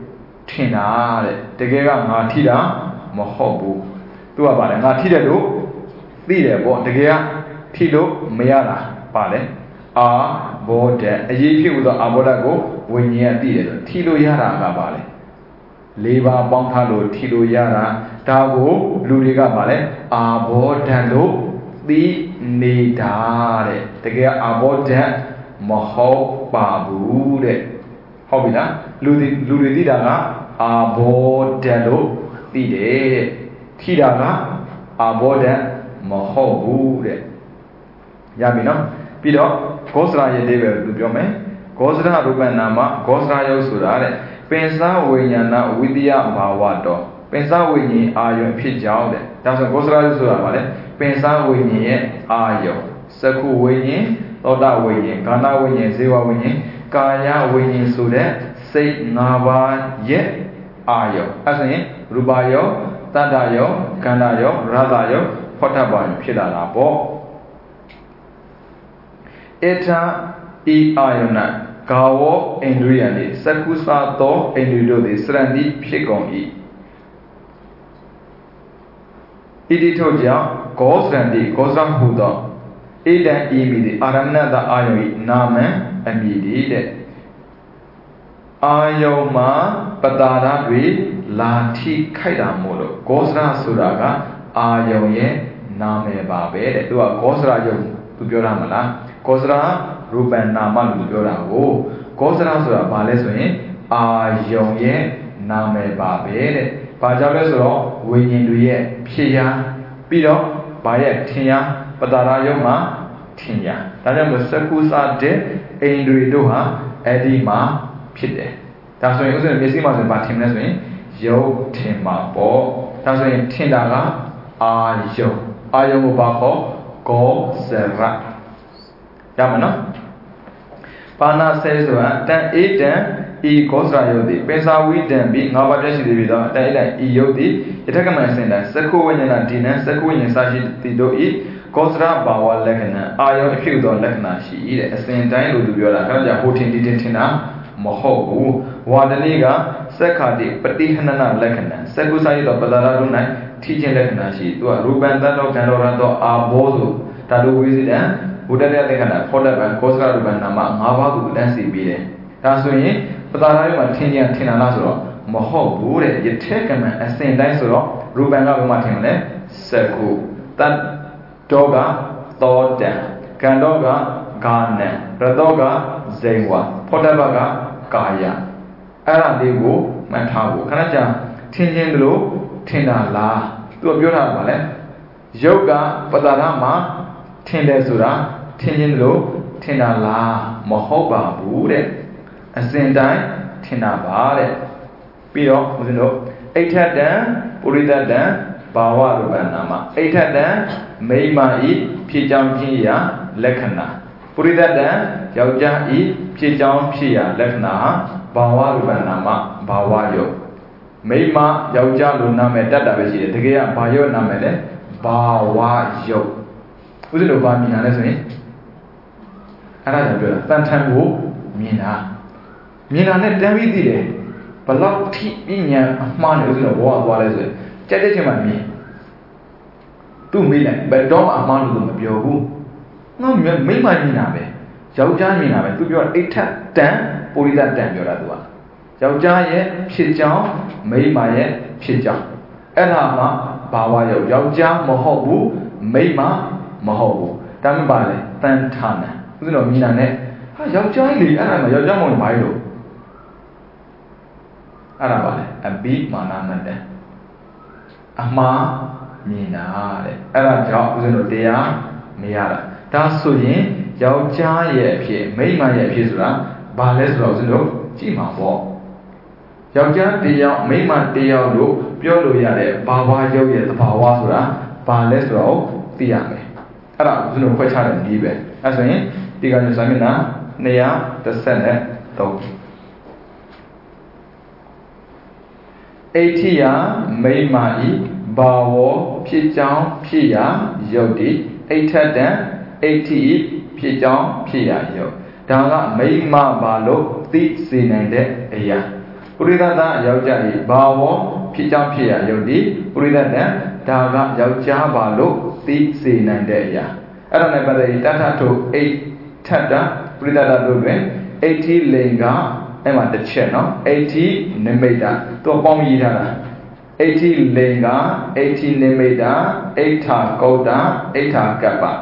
S1: ထင်တာတဲ့တကယ်ကငါထိတာမဟုတ်ဘူးသူကပါလေငါထိတယ်လို့သိတယ်ပေါ့တကယ်ကထိလို့မရတာပါလေအာဘောဓအရေးဖြစ်လို့အာဘောဓကိုဝိညာဉ်ကသိတယ်ဆိုထိလို့ရတာကပါလေ၄ပါးပေါင်းထားလို့ထီလို့ရတာဒါကိုလူတွေကပါလေအာဘောဓံလို့သိနေတာတဲ့တကယ်အာဘောဓံမဟုတ်ပါဘူးတဲ့ဟုတ်ပြီလားလူတွေသိတာကအာဘောဓံလို့သိတယ်တဲ့ထီတာကအာဘောဓံမဟုတ်ဘူးတဲ့ရပြီနော်ပြီးတော့ဂောစရာရဲ့အဓိပ္ပာယ်ကိုပြောမယ်ဂောစရရူပနာမဂောစရယုတ်ဆိုတာတဲ့ပင်စားဝိညာဏဝိတ္တယဘာဝတော်ပင်စားဝိညာဉ်အာယုံဖြစ်ကြောင်းတဲ့ဒါဆိုဂောစရယုတ်ဆိုတာဗာလဲပင်စားဝိညာဉ်ရဲ့အာယုံစကုဝိညာဉ်သောတာဝိညာဉ်ကာဏဝိညာဉ်ဇေဝဝိညာဉ်ကာယဝိညာဉ်ဆိုတဲ့စိတ်၅ပါးရဲ့အာယုံအဲဆိုရင်ရူပယုံတတ္တယုံခန္ဓာယုံရတယုံဖောထဘာယုံဖြစ်လာတာပေါ့ဧထာဤအာယုဏကာဝောဣန္ဒြိယနိစကုသသောဣန္ဒြိတို့သည်စရဏိဖြစ်ကုန်၏ဣတိထို့ကြောင့်ဂောစရဏိဂောစရဟုသောဣဒံဤမိသည်အာရဏတအာယု၏နာမံအမည်တည်းတဲ့အာယုံမှာပတာရတွေလာထိခိုက်တာမို့လို့ဂောစရဆိုတာကအာယုံရဲ့နာမည်ပါပဲတဲ့သူကဂောစရယုံသူပြောတာမလားဂောစရရူပနာမလို့ပြောတာကိုဂောစရဆိုတာဘာလဲဆိုရင်အာယုံရဲ့နာမည်ပါပဲတဲ့ဘာကြောင့်လဲဆိုတော့ဝိညာဉ်တွေရဲ့ဖြစ်ရာပြီးတော့ဘာရဲ့ထင်ရာပတာရယုံမှာထင်ရာဒါကြောင့်မို့စကုသတဲ့အိန္ဒြေတို့ဟာအဲ့ဒီမှာဖြစ်တယ်ဒါဆိုရင်ဥစ္စာမျက်စိမှာဆိုရင်ဘာထင်မလဲဆိုရင်ယုတ်ထင်မှာပေါ့ဒါဆိုရင်ထင်တာကအာယုံကိုဘာခေါ်ဂောစရရမနော်ပါဏဆဲဆိုတာတန်အေတံဤဂောစရယုတ်တိပေစာဝိတံပြီး၅ပါးပြည့်ရှိသေးပြီတော့တန်အေတံဤယုတ်တိယထကမန်စင်တံစကုဝိညာဏဒီနံစကုဝိညာဉ်စာရှိတိတို့ဤဂောစရဘာဝလက္ခဏာအာယုံအဖြစ်သောလက္ခဏာရှိ၏တဲ့အစဉ်တိုင်းလို့သူပြောတာအဲဒါကြောင့်ဟိုထင်ဒီထင်တာမဟုတ်ဘူးဝါဒနိကစက္ခာတိပฏิဟနနလက္ခဏာစကုစာယသောပဒါရတို့၌ထိခြင်းလက္ခဏာရှိသူကရူပံတတောကံတော်ရသောအာဘောဆိုဓာတုဝိဇ္ဇံဘုဒ္ဓရဲ့လက္ခဏာဖောတပံကောစကရူပံနာမ၅ပါးကိုတန်းစီပြီးတယ်ဒါဆိုရင်ပဒါရရဲ့မှာထင်တာလားဆိုတော့မဟုတ်ဘူးတဲ့ယထေကမံအစဉ်တိုင်းဆိုတော့ရူပံကဘယ်မှာထင်မလဲစကုတတ္တောကသောတံကံတော်ကဂာနံရတောကဇိဝဖောတပကကာယအဲ့ဒါလေးကိုမှတ်ထားဖို့ခဏကြာထင်တယ်လို့ထင်တာလားသူကပြောတာပါလေယုတ်ကပတာရမှာထင်တယ်ဆိုတာထင်တယ်လို့ထင်တာလားမဟုတ်ပါဘူးတဲ့အစဉ်တိုင်းထင်တာပါတဲ့ပြီးတော့ဦးဇင်းတို့အိဋ္ဌတံပုရိသတံဘာဝရူပနာမအိဋ္ဌတံမိမ္မာဤဖြစ်ကြောင်းဖြစ်ရာလက္ခဏာပုရိသတံယောက်ျားဤဖြစ်ကြောင်းဖြစ်ရာလက္ခဏာဘာဝရူပနာမဘာဝယုတ်မိမ္မာယောက်ျားလိုနာမည်တတ်တာပဲရှိတယ်တကယ်ကဘာယုတ်နာမည်လဲဘာဝယုတ်ဦးဇင်းတို့ဘာမြင်တာလဲဆိုရင်အဲ့ဒါကြောင့်ပြောတာတန်ထန်ကိုမြင်တာနဲ့တန်းပြီးသိတယ်ဘလောက်ထိပညာအမှားနေဦးဇင်းတို့ဘောကသွားလဲဆိုရင်ကြက်တဲ့ချိန်မှာမြင်သူ့မေးလိုက်ဘယ်တော့မှအမှားလို့မပြောဘူးငါမိမမြင်တာပဲယောက်ျားမြင်တာပဲသူပြောအိဋ္ဌတံပုရိသတံပြောတာသူကယောက်ျားရဲ့ဖြစ်ကြောင်းမိန်းမရဲ့ဖြစ်ကြောင်းအဲ့ဒါမှဘာဝယောက်ျားမဟုတ်ဘူးမိန်းမမဟုတ်ဘူးဒါမှပါလေတန်ထာနံဦးဇင်းတော်မြင်တာနဲ့ဟာယောက်ျားကြီးလေအဲ့ဒါမှယောက်ျားမဟုတ်ဘာလို့အဲ့ဒါပါလေအဘိမာနမတံအမှားမြင်တာတဲ့အဲ့ဒါကြောင့်ဦးဇင်းတို့တရားမရတာဒါဆိုရင်ယောက်ျားရဲ့အဖြစ်မိန်းမရဲ့အဖြစ်ဆိုတာဘာလဲဆိုတော့ဦးဇင်းတို့ကြည့်မှာပေါ့ယောက်ျားတစ်ယောက်မိန်းမတစ်ယောက်လို့ပြောလို့ရတဲ့ဘာဝရုပ်ရဲ့သဘာဝဆိုတာဘာလဲဆိုတော့သိရမယ်အဲ့ဒါဦးဇင်းတို့ခွဲခြားတဲ့နည်းပဲအဲ့ဆိုရင်ဒီကနေ့စာမျက်နှာ213အဋ္ဌိယမိမ္မာဤဘာဝဖြစ်ကြောင်းဖြစ်ရာယုတ်တိအိဋ္ဌတံအဋ္ဌိဖြစ်ကြောင်းဖြစ်ရာယုတ်ဒါကမိမ္မာဘာလို့သိစေနိုင်တဲ့အရာပုရိသတ်ယောက်ျားဤဘာဝဖြစ်ကြောင်းဖြစ်ရာယုတ်ဒီပုရိသတ်ဒါကယောက်ျားပါလို့သိစေနိုင်တဲ့အရာအဲ့ဒါနဲ့ပတ်သက်ပြီးတထထုအိဋ္ဌတပုရိသတ်တို့တွင်အိဋ္ဌိလိင်္ဂအဲ့မှာတစ်ချက်နော်အိဋ္ဌိနိမိတ်သူကပေါင်းရေးထားတာအိဋ္ဌိလိင်္ဂအိဋ္ဌိနိမိတ်အိဋ္ဌာကုဋ္ဌအိဋ္ဌာကပ္ပ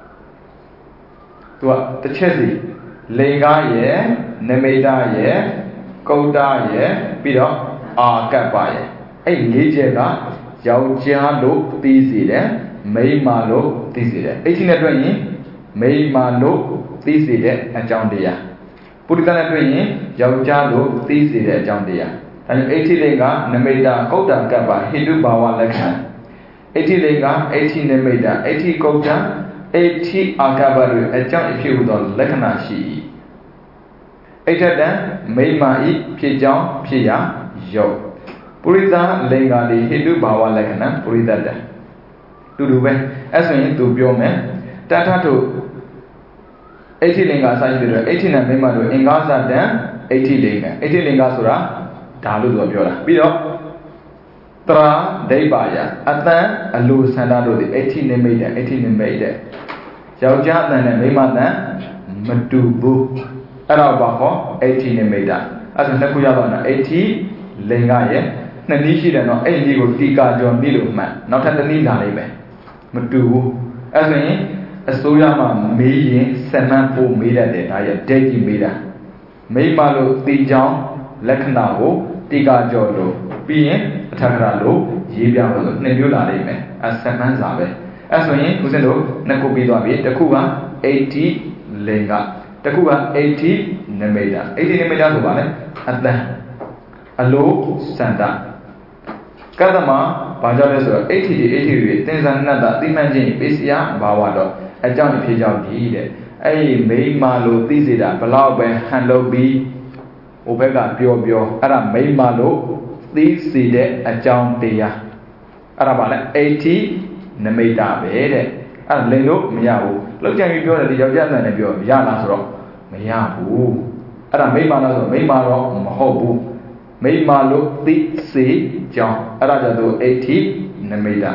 S1: သူကတစ်ချက်စီလိင်္ဂရဲ့နိမိတ်ရဲ့ကုဋ္ဌရဲ့ပြီးတော့အာကပ္ပရဲ့အဲ့၄ချက်ကယောက်ျားလို့သိစေတယ်မိန်းမလို့သိစေတယ်အိဋ္ဌိနဲ့တွေ့ရင်မိန်းမလို့သိစေတဲ့အကြောင်းတရားပုရိသနဲ့တွေ့ရင်ယောက်ျားလို့သိစေတဲ့အကြောင်းတရားဒါကြောင့်အိဋ္ဌိလိင်္ဂနမိတ်ကုဋ္ဌကပ္ပဟိတုဘာဝလက္ခဏာအိဋ္ဌိလိင်္ဂအိဋ္ဌိနမိတ်အိဋ္ဌိကုဋ္ဌအိဋ္ဌိအာကပ္ပတို့အကြောင်းအဖြစ်ဟူသောလက္ခဏာရှိ၏အိဋ္ဌတံမိမ္မာဤဖြစ်ကြောင်းဖြစ်ရာယုတ်ပုရိသလိင်္ဂာတိဟိတုဘာဝလက္ခဏာပုရိသတံတူတူပဲအဲ့ဆိုရင်သူပြောမယ်တထထုအိဋ္ဌိလိင်္ဂအစာရှိတယ်အိဋ္ဌိနဲ့မိမ္မာတို့အင်္ဂါဇတံအိဋ္ဌိလိင်္ဂအိဋ္ဌိလိင်္ဂဆိုတာဒါလို့သူပြောတာပြီးတော့တရာဒိဗ္ဗာယအတန်အလိုဆန္ဒတို့ဒီအိဋ္ဌိနိမိတ်အိဋ္ဌိနိမိတ်ယောက်ျားအတန်နဲ့မိန်းမအတန်မတူဘူးအဲ့တော့ဘာခေါ်အိဋ္ဌိနိမိတ်အဲ့ဒါနှစ်ခုရတော့နော်အိဋ္ဌိလိင်္ဂရဲ့နှစ်နည်းရှိတယ်နော်အဲ့ဒီကိုတီကာကျော်ပြီးလို့မှတ်နောက်ထပ်တစ်နည်းလာလိမ့်မယ်မတူဘူးအဲ့ဆိုရင်အစိုးရမှာမေးရင်စနန်းပို့မေးတတ်တယ်ဒါရဲ့ဒိဋ္ဌိမေးတာမိမလို့တီချောင်းလက္ခဏာကိုတီကာကျော်လို့ပြီးရင်အထက်ကရာလို့ရေးပြလို့ဆိုနှစ်မျိုးလာလိမ့်မယ်အစနန်းစာပဲအဲ့ဆိုရင်ဦးဇင်းတို့နှစ်ခုပြီးသွားပြီတစ်ခုကအိဋ္ဌိလိင်္ဂတစ်ခုကအိဋ္ဌိနိမိတ်အိဋ္ဌိနိမိတ်ဆိုပါလေအတန်အလိုစန္ဒကတ္တမဘာကြောင့်လဲဆိုတော့အိဋ္ဌိတွေသင်္ဇာနတ္တသိမှန်ခြင်းပိစယဘာဝတော့အကြောင်းဖြစ်ကြောင်းဒီတဲ့အဲ့ဒီမိန်းမလို့သိစေတာဘလောက်ပဲဟန်လုပ်ပြီးဟိုဘက်ကပြောအဲ့ဒါမိန်းမလို့သိစေတဲ့အကြောင်းတရားအဲ့ဒါပါလေအိဋ္ဌိနမိတ်ပဲတဲ့အဲ့ဒါလိန်လို့မရဘူးလောက်ကြံပြီးပြောတယ်ဒီယောက်ျားဆန်နဲ့ပြောရလားဆိုတော့မရဘူးအဲ့ဒါမိန်းမလားဆိုတော့မိန်းမတော့မဟုတ်ဘူးမိန်းမလို့သိစေကြောင်းအဲ့ဒါကြောင့်သူအိဋ္ဌိနမိတ်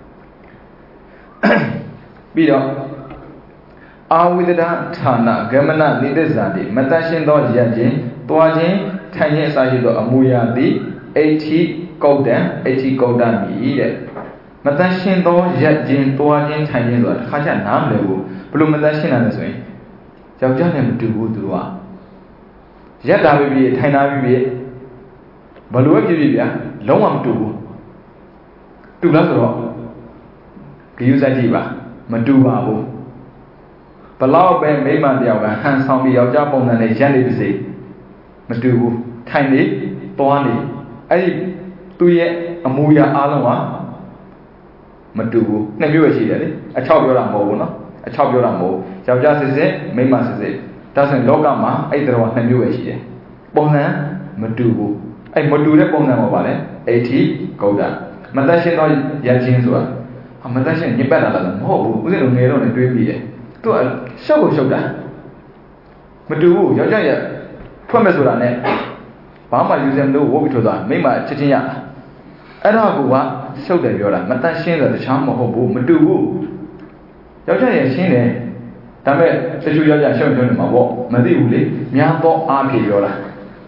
S1: ပြီးတော့အာဝိဒဒဌာနဂမနနိတ္တဇာတိမတတ်ရှင်းသောရက်ခြင်းတွားခြင်းထိုင်ခြင်းအစရှိသောအမူအရာသည်အိဋ္ဌိကုဋ္ဌံအိဋ္ဌိကုဋ္ဌမည်တဲ့မတတ်ရှင်းသောရက်ခြင်းတွားခြင်းထိုင်ခြင်းဆိုတာတစ်ခါကျနားမလည်ဘူးဘလို့မတတ်ရှင်းတာလဲဆိုရင်ယောက်ျားနဲ့မတူဘူးသူကရက်တာပဲထိုင်တာပဲဘလို့ပဲဖြစ်ဗျာလုံးဝမတူဘူးတူလားဆိုတော့ဂရုစိုက်ကြည့်ပါမတူပါဘူးဘလောက်ပဲမိမတယောက်ကဟန်ဆောင်ပြီးယောက်ျားပုံစံနဲ့ရက်နေပါစေမတူဘူးထိုင်နေသွားနေအဲ့ဒီသူ့ရဲ့အမူအရာအားလုံးကမတူဘူးနှစ်မျိုးပဲရှိတယ်လေအချောက်ပြောတာမဟုတ်ဘူးနော်အချောက်ပြောတာမဟုတ်ယောက်ျားစစ်စစ်မိန်းမစစ်စစ်ဒါဆိုရင်လောကမှာအဲ့ဒီတော့နှစ်မျိုးပဲရှိတယ်ပုံစံမတူဘူးအဲ့မတူတဲ့ပုံစံပေါ်ပါလေအိဋ္ဌိကုဋ္ဌမတတ်ရှင်းတော့ရခြင်းဆိုတာမတတ်ရှင်းညစ်ပတ်တာလားမဟုတ်ဘူးဦးဇင်းတို့ငယ်တော့လည်းတွေးပြီးတယ်သူကရှုပ်ကိုရှုပ်တာမတူဘူးယောက်ျားရဖွင့်မဲ့ဆိုတာနဲ့ဘာမှယူစင်လို့ဝုတ်ပြီးထွက်သွားမိမချစ်ချင်းရအဲ့တော့ကူကရှုပ်တယ်ပြောတာမတတ်ရှင်းဆိုတခြားမဟုတ်ဘူးမတူဘူးယောက်ျားရရှင်းတယ်ဒါပေမဲ့တချို့ယောက်ျားရှုပ်နေမှာပေါ့မသိဘူးလေများတော့အားဖြေပြောတာ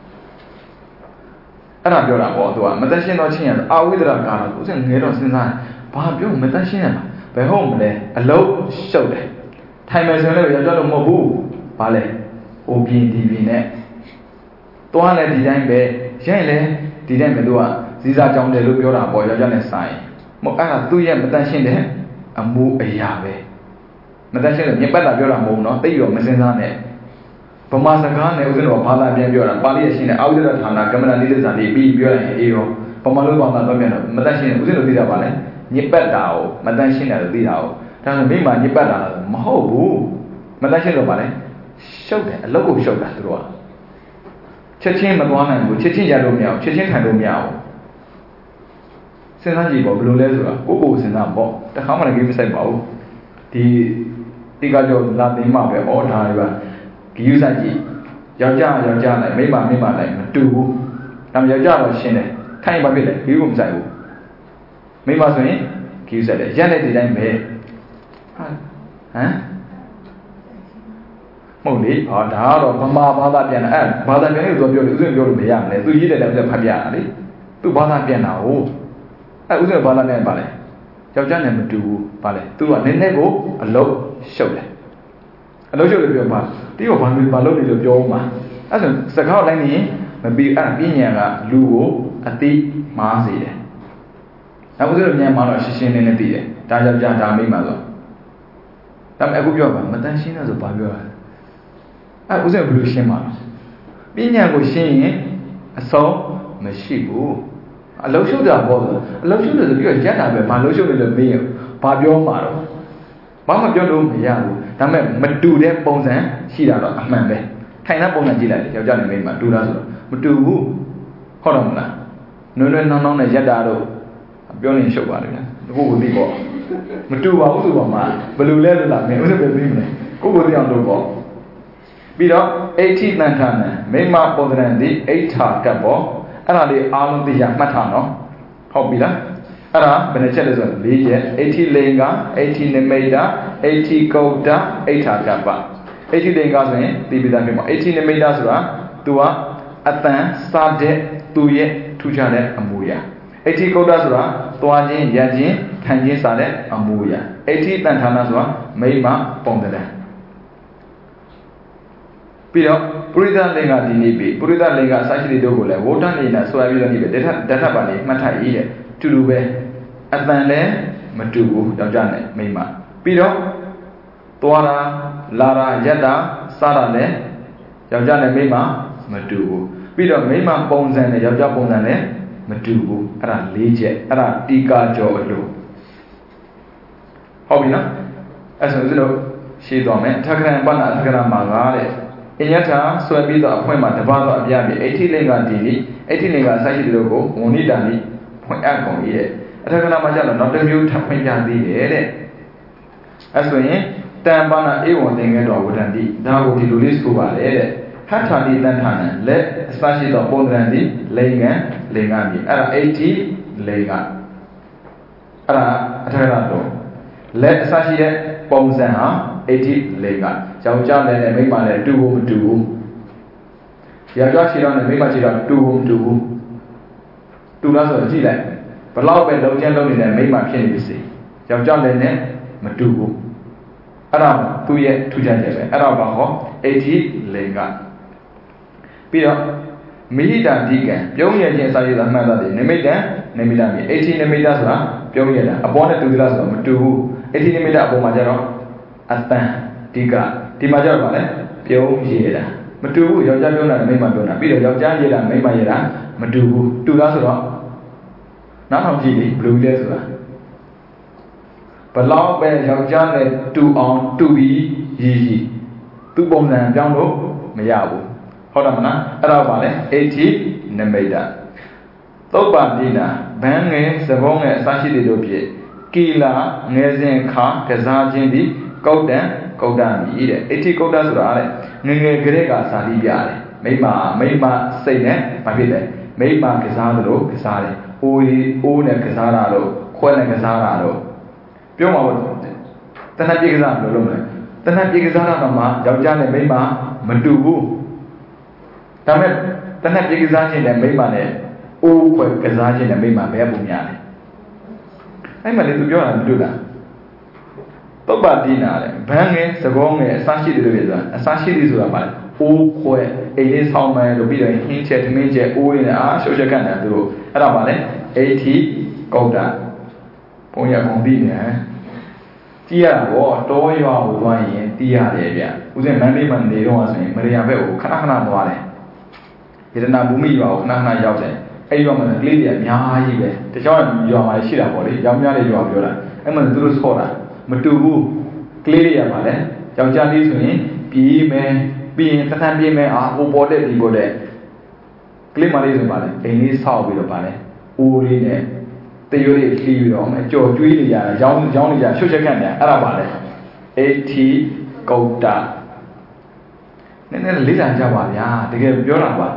S1: အဲ့ဒါပြောတာပေါ့သူကမတတ်ရှင်းတော့ချင်းရအာဝိဒရာကာတော့ဦးစင်ငယ်တော့စဉ်းစားဘာပြောမတတ်ရှင်းရမှာဘယ်ဟုတ်မလဲအလုံးရှုပ်တယ်ထိုင်မယ်ဆိုရင်လည်းယောက်ျားလို့မဟုတ်ဘူးဘာလဲအိုပြင်းဒီပြင်းနဲ့တွားလည်းဒီတိုင်းပဲရိုက်လည်းဒီတိုင်းပဲသူကဇီးစာကြောင်းတယ်လို့ပြောတာပေါ့ယောက်ျားနဲ့ဆိုင်မဟုတ်အဲ့ဒါသူ့ရဲ့မတန်ရှင်းတဲ့အမှုအရာပဲမတန်ရှင်းတဲ့ညပတ်တာပြောတာမဟုတ်ဘူးနော်တိတ်ရောမစင်စားနဲ့ဗမာစကားနဲ့ဦးဇင်းတော်ဘာသာပြန်ပြောတာပါဠိရရှင်းတဲ့အာဝိဒ္ဓဌာနကမ္မနာနိဒ္ဒဇာတိပြီးပြောရင်အေးရောဗမာလိုဘာသာတော့ပြန်တော့မတန်ရှင်းဦးဇင်းတော်သိတာပါလေညပတ်တာကိုမတန်ရှင်းတယ်လို့သိတာကိုဒါဆိုမိမညပတ်တာလားမဟုတ်ဘူးမတန်ရှင်းတော့ပါလေရှုပ်တယ်အလုတ်ကိုရှုပ်တာသူတို့ကချက်ချင်းမသွားနိုင်ဘူးချက်ချင်းရလို့မရဘူးချက်ချင်းထိုင်လို့မရဘူးစဉ်းစားကြည့်ပေါ့ဘယ်လိုလဲဆိုတာကိုစဉ်းစားပေါ့တခါမှလည်းကိစ္စဆိုင်ပါဘူးဒီတိကကြောလာသိမှပဲဩဒါတွေပါဂိယူဆိုင်ကြည့်ယောက်ျားလိုက်မိန်းမလိုက်မတူဘူးဒါမှယောက်ျားတော့ရှင်းတယ်ထိုင်ပါပြီလေခီးကိုမဆိုင်ဘူးမိမဆိုရင်ခီးဆိုင်တယ်ရက်တဲ့ဒီတိုင်းပဲဟမ်မဟုတ်လေဟာဒါကတော့ဗမာဘာသာပြန်တာဘာသာပြန်လို့သူပြောတယ်ဥစဉ်ပြောလို့မရမလဲသူရေးတယ်လည်းဥစဉ်ဖတ်ပြရတာလေသူဘာသာပြန်တာဟုတ်ဥစဉ်ဘာသာပြန်ပါလေယောက်ျားနဲ့မတူဘူးပါလေသူကနည်းနည်းကိုအလုတ်ရှုပ်တယ်အလုတ်ရှုပ်လို့ပြောပါတီးတော့ဘာလို့နေလို့ပြောဦးမှာအဲ့ဆိုစကားတိုင်းနေမပြီးပြဉာဏ်ကလူကိုအသိမားစေတယ်နောက်ဥစဉ်ဉာဏ်မှာတော့ရှင်းရှင်းလင်းလင်းသိတယ်ဒါယောက်ျားဒါမိန်းမဆိုဒါပေမဲ့အခုပြောပါမတန်ရှင်းတယ်ဆိုဘာပြောတာဥစဉ်ဘယ်လိုရှင်းမှာလဲပညာကိုရှင်းရင်အဆုံးမရှိဘူးအလုံးရှုပ်တာပေါ့အလုံးရှုပ်တယ်ဆိုပြီးတော့ရက်တာပဲဘာလုံးရှုပ်တယ်လို့မေးရင်ဘာပြောမှာတော့ဘာမှပြောလို့မရဘူးဒါပေမဲ့မတူတဲ့ပုံစံရှိတာတော့အမှန်ပဲထိုင်တဲ့ပုံစံကြည့်လိုက်ယောက်ျားနဲ့မိန်းမတူတာဆိုတော့မတူဘူးဟုတ်တော့မလားနွန်းနှောင်းနဲ့ရက်တာတော့ပြောရင်ရှုပ်ပါလိမ့်မယ်ကိုကိုသိပေါ့မတူပါဘူးဆိုပါမှဘယ်လိုလဲလို့လားမင်းဥစဉ်ပဲသိမလဲကိုကိုသိအောင်လုပ်ပေါ့ပြီးတော့အိဋ္ဌိတန်ထာနံမိမပုံသဏ္ဍာန်ဒီအိဋ္ဌာကပ်ပေါ့အဲ့ဒါလေးအားလုံးသိရမှတ်ထားနော်ဟုတ်ပြီလားအဲ့ဒါဘယ်နှချက်လဲဆိုတော့၄ချက်အိဋ္ဌိလိင်္ဂအိဋ္ဌိနမိတာအိဋ္ဌိကုတ်တာအိဋ္ဌာကပ္ပအိဋ္ဌိလိင်္ဂဆိုရင်သိပြီးသားဖြစ်မှာအိဋ္ဌိနမိတာဆိုတာသူကအတန်စားတဲ့သူရဲ့ထူးခြားတဲ့အမူအရာအိဋ္ဌိကုတ်တာဆိုတာသွားခြင်းရခြင်းခံခြင်းစတဲ့အမူအရာအိဋ္ဌိတန်ထာနာဆိုတာမိမပုံသဏ္ဍာန်ပြီးတော့ပုရိသလင်္ကာဒီနိပိပုရိသလင်္ကာအစရှိတဲ့တို့ကိုလည်းဝဋ္ဌနေနဲ့ဆွဲပြီးတော့နိပဲဓာတ်ပါလေးမှတ်ထားရည်တဲ့တူတူပဲအတန်လည်းမတူဘူးယောက်ျားနဲ့မိန်းမပြီးတော့သွားတာလာတာရက်တာစားတာလည်းယောက်ျားနဲ့မိန်းမမတူဘူးပြီးတော့မိန်းမပုံစံနဲ့ယောက်ျားပုံစံလည်းမတူဘူးအဲ့ဒါ၄ချက်အဲ့ဒါတီကာကျော်အလိုဟုတ်ပြီနော်အဲ့ဆိုလို့ရှင်းသွားမယ်ထက္ကရံပဏ္ဏအထက္ကရမှာတဲ့အညထာဆွဲပြီးတော့အဖွင့်မှာတပတ်တော့အပြပြအိဋ္ဌိလိင်္ဂဒီနိအိဋ္ဌိလိင်္ဂအစရှိတဲ့တို့ကိုဝဏိတံနိဖွင့်အပ်ကုန်၏တဲ့အထက်ကနာမှာကျတော့နောက်တစ်မျိုးထပ်ဖွင့်ပြသေးတယ်တဲ့အဲဆိုရင်တံပါဏဧဝံသင်္ကေတောဝဋ္ဌန္တိဒါကိုဒီလိုလေးဆိုပါလေတဲ့ဟဋ္ဌာတိတန်ထာနံလက်အစရှိသောပုံသဏ္ဍာန်ဒီလိင်္ဂံမြည်အဲ့ဒါအိဋ္ဌိလိင်္ဂအဲ့ဒါအထက်ကနာတော့လက်အစရှိတဲ့ပုံစံဟာအိဋ္ဌိလိင်္ဂယောက်ျားနဲ့မိန်းမနဲ့တူဘူးမတူဘူးယောက်ျားခြေတော်နဲ့မိန်းမခြေတော်တူဘူးမတူဘူးတူလားဆိုတော့ကြည့်လိုက်ဘလောက်ပဲလုံးချင်းလုံးနေတဲ့မိန်းမဖြစ်နေပြီစေယောက်ျားလည်းနဲ့မတူဘူးအဲ့ဒါသူ့ရဲ့ထူးခြားချက်ပဲအဲ့ဒါဘာဟောအိဋ္ဌိလိင်္ဂပြီးတော့မိဟိတံဒီကံပြုံးရခြင်းစာရေးသာမှတ်သားတယ်နိမိတံနိမိတမြေအိဋ္ဌိနိမိတဆိုတာပြုံးရတာအပေါ်နဲ့တူသလားဆိုတော့မတူဘူးအိဋ္ဌိနိမိတအပေါ်မှာကျတော့အတန်ဒီကဒီမှာကျတော့ဗာလဲပြုံးရတာမတူဘူးယောက်ျားပြောတာမိန်းမပြောတာပြီးတော့ယောက်ျားရတာမိန်းမရတာမတူဘူးတူလားဆိုတော့နောက်ထောင်ကြည့်လေဘယ်လိုလဲဆိုတာဘလောက်ပဲယောက်ျားနဲ့တူအောင်တူပြီးရည်သူ့ပုံစံပြောင်းလို့မရဘူးဟုတ်တယ်မလားအဲ့တော့ဗာလဲအိဋ္ဌိနမိတသုပ္ပန္တိနာဘန်းငယ်သဘောငယ်အစရှိတဲ့တို့ဖြင့်ကီလာငယ်စဉ်ခါကစားခြင်းသည်ကုတ်တံကုတ်တံမြည်တဲ့အိဋ္ဌိကုတ်တံဆိုတာတဲ့ငယ်ငယ်ကလေးကစာလိပြတယ်မိမစိတ်နဲ့မဖြစ်တယ်မိမကစားသလိုကစားတယ်အိုးနဲ့ကစားတာတော့ခွဲနဲ့ကစားတာတော့ပြောမှာပေါ့တဏှတ်ပြေကစားလို့လုပ်မလဲတဏှတ်ပြေကစားတာတော့မှယောက်ျားနဲ့မိန်းမမတူဘူးဒါမဲ့တဏှတ်ပြေကစားခြင်းနဲ့မိန်းမနဲ့အိုးခွဲကစားခြင်းနဲ့မိန်းမဘယ်ပုံများလဲအဲ့မှာလေသူပြောတာမတူလားသုပ္ပတိနာတဲ့ဘန်းငယ်သကောငယ်အစရှိတယ်လို့ပြောတာအစရှိသည်ဆိုတာပါလေအိုးခွဲအိမ်လေးဆောင်းမယ်လို့ပြီးတော့ဟင်းချက်သမင်းချက်အိုးရင်းရှုပ်ချက်ကန်တယ်သူတို့အဲ့ဒါပါလေအိဋ္ဌိကုတ်တဘုံရကုန်ပြီနေကြည့်ရတော့တောရွာကိုသွားရင်တီးရတယ်ဗျဥစဉ်မန္တလေးမှာနေတော့ဆိုရင်မရိယာဘက်ကိုခဏခဏသွားတယ်ယတနာဘူမိရွာကိုခဏခဏရောက်တယ်အဲ့ဒီရွာမှာကလေးတွေအများကြီးပဲတခြားရွာမှာရှိတာပေါ့လေရောင်များတဲ့ရွာပြောတာအဲ့မှာသူတို့ဆော့တာမတူဘူးကလေးတွေရပါလေယောက်ျားလေးဆိုရင်ပြေးမယ်ပြီးရင်တခါပြေးမယ်ဟိုပေါ်တဲ့ဒီပေါ်တဲ့ကလေးမလေးဆိုပါလေအိမ်လေးဆောက်ပြီးတော့ပါလေအိုးလေးနဲ့တရွေးလေးလှီးပြီးတော့အကြော်ကျွေးနေကြတာရောင်းနေကြရှုပ်ချက်ခန့်နေအဲ့ဒါပါလေအိဋ္ဌိကုတ်တနည်းနည်းလေးလာကြပါဗျာတကယ်ပြောတာပါ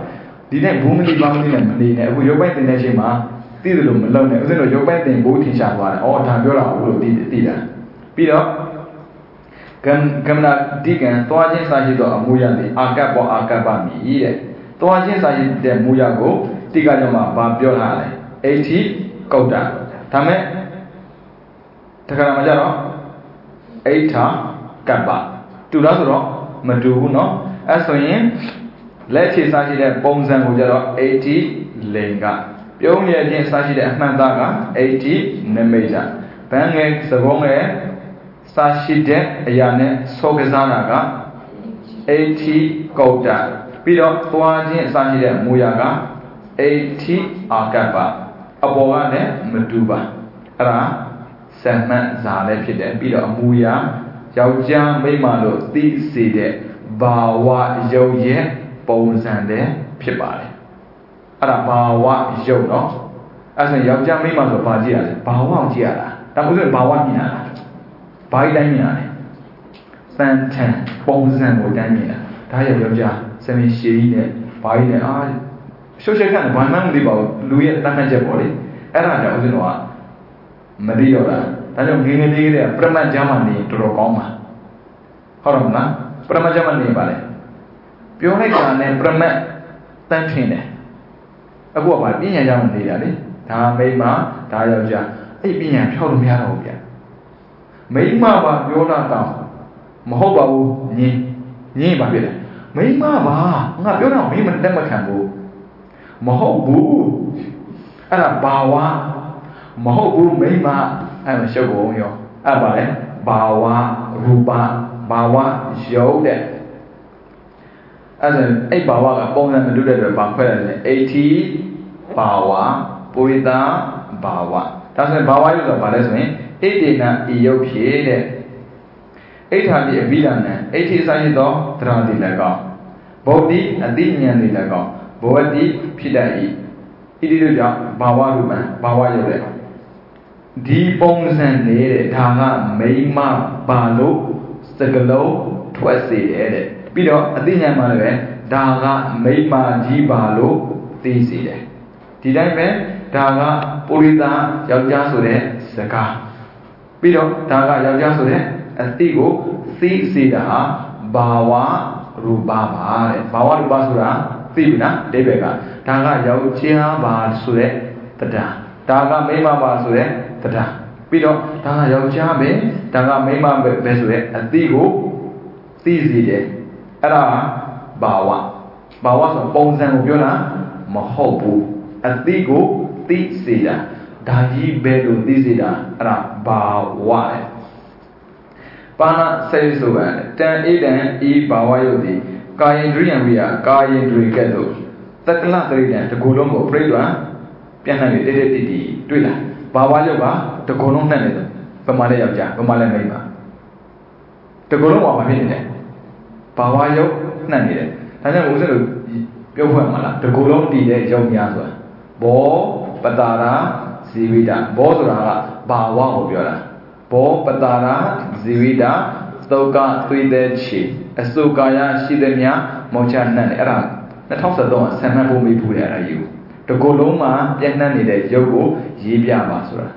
S1: ဒီနဲ့ဘူးမလီပါမလီနဲ့မနေနဲ့အခုရုပ်ပိုက်တင်တဲ့အချိန်မှာသိတယ်လို့မလုံးနဲ့ဥစဉ်တို့ရုပ်ပိုက်တင်ဘူးထင်ရှားသွားတယ်။အော်ဒါပြောတာဘူးလို့သိတာပြီးတော့ကမ္မနာတိကံသွားချင်းစာရှိသောအမှုရသည်အာကပ်ပေါ်အာကပ်ပါမည်တဲ့သွားချင်းစာရှိတဲ့မူရကိုတိကကြောင့်မှဘာပြောထားလဲအဋ္ဌိကုတ်တာဒါမဲ့တခါမှကြတော့အဋ္ဌာကပ္ပတူလားဆိုတော့မတူဘူးเนาะအဲဆိုရင်လက်ခြေစာရှိတဲ့ပုံစံကိုကြတော့အဋ္ဌိလင်္ကပြုံးရခြင်းစာရှိတဲ့အမှန်သားကအဋ္ဌိနမိတ်ဗန်းငယ်သဘောငယ်စာရှိတဲ့အရာနဲ့ဆောကစားတာကအဋ္ဌိကုတ်တာပြီးတော့သွားခြင်းစာရှိတဲ့မူရကအဋ္ဌိအာကပ္ပအပေါ်ကလည်းမတူပါအဲ့ဒါစံမှတ်ဇာလည်းဖြစ်တယ်ပြီးတော့အမူအရာယောက်ျားမိန်းမလို့သိစေတဲ့ဘာဝရုပ်ရဲ့ပုံစံလည်းဖြစ်ပါတယ်အဲ့ဒါဘာဝရုပ်เนาะအဲ့ဆိုယောက်ျားမိန်းမဆိုဘာကြည့်ရလဲဘာဝကိုကြည့်ရတာဒါမှမဟုတ်ဘာဝမြင်ရတာဘာတိုင်းမြင်ရလဲစံထန်ပုံစံကိုတိုင်းမြင်တာဒါရဲ့ယောက်ျားစမင်းရှည်ကြီးနဲ့ဘာကြီးနဲ့ရှုပ်ရှက်ခန့်ဘာမှမသိပါဘူးလူရဲ့တတ်မှတ်ချက်ပေါ့လေအဲ့ဒါကြောင့်ဦးဇင်းတော်ကမသိတော့တာဒါကြောင့်ငင်းငင်းလေးတဲ့ပရမတ်ကျမ်းမှာနေတော်တော်ကောင်းပါဟုတ်တယ်မလားပရမတ်ကျမ်းမှာနေပါလေပြောလိုက်တာနဲ့ပရမတ်တန်းထင်တယ်အခုကဘာပညာကျမ်းမှာနေတာလေဒါမိမဒါယောက်ျားအဲ့ပညာဖြောက်လို့မရတော့ဘူးဗျမိမပါပြောတာတောင်မဟုတ်ပါဘူးညင်းပါဖြစ်တယ်မိမပါငါပြောတာမင်းမတက်မခံဘူးမဟုတ်ဘူးအဲ့ဒါဘာဝမဟုတ်ဘူးမိမအဲ့မှာရှုပ်ကုန်ရောအဲ့ပါလေဘာဝရူပဘာဝရုပ်တဲ့အဲ့ဒါအဲ့ဘာဝကပုံစံမတူတဲ့အတွက်ဘာခွဲရတယ်အဋ္ဌိဘာဝပုရိသဘာဝဒါဆိုရင်ဘာဝရုပ်ဆိုတာဘာလဲဆိုရင်ဣတိနဤရုပ်ဖြစ်တဲ့ဣဋ္ဌာတိအဘိဓမ္မာအဋ္ဌိစာရသောသရတိလည်းကောင်းဗုဒ္ဓိအတိဉာဏ်တွေလည်းကောင်းဘဝတိဖြစ်တတ်၏ဣတိတို့ကြောင့်ဘာဝရူပံဘာဝရုပ်တဲ့ဒီပုံစံနေတဲ့ဒါကမိမပါလို့စကလုံးထွက်စေတယ်တဲ့ပြီးတော့အသိဉာဏ်မှလည်းပဲဒါကမိမကြီးပါလို့သိစေတယ်ဒီတိုင်းပဲဒါကပုရိသယောက်ျားဆိုတဲ့စကားပြီးတော့ဒါကယောက်ျားဆိုတဲ့အသိကိုသိစေတာဟာဘာဝရူပပါတဲ့ဘာဝရူပဆိုတာသိပြီနော်အဓိပ္ပာယ်ကဒါကယောက်ျားပါဆိုတဲ့တရားဒါကမိမပါဆိုတဲ့တရားပြီးတော့ဒါကယောက်ျားပဲဒါကမိန်းမပဲဆိုရဲအတိကိုသိစေတယ်အဲ့ဒါဘာဝဆိုပုံစံကိုပြောတာမဟုတ်ဘူးအတိကိုသိစေတာဒါကြီးပဲလို့သိစေတာအဲ့ဒါဘာဝတဲ့ပါဏစေဆိုတာတန်ဣဒံဤဘာဝယုတ်တိကာယင်ဒရိယံဝိယကာယင်တွေကဲ့သို့တက္ကလတရိတံတကူလုံးကိုပြိဋ္ဌာန်ပြန်နှံ့ပြီးတိတိတိတွေ့လားဘာဝယုတ်ကတကုံလုံးနှံ့နေတယ်ဗမာလည်းယောက်ျားဗမာလည်းမိန်းမတကုံလုံးကဘာဖြစ်နေလဲဘာဝယုတ်နှံ့နေတယ်ဒါကြောင့်ဦးဇင်းတို့ပြောဖွင့်မှာလားတကုံလုံးတည်တဲ့ယုတ်များဆိုတာဘောပတာရာဇီဝိတဘောဆိုတာကဘာဝကိုပြောတာဘောပတာရာဇီဝိတသုကသွေးတဲ့ချီအစုကာယရှိသည်များမောချနှံ့တယ်အဲ့ဒါ2013ကဆံမှတ်ဖို့မိဘူးလေအဲ့ဒါယူတကုံလုံးမှာပြန့်နှံ့နေတဲ့ယုတ်ကိုရေးပြပါဆိုတာ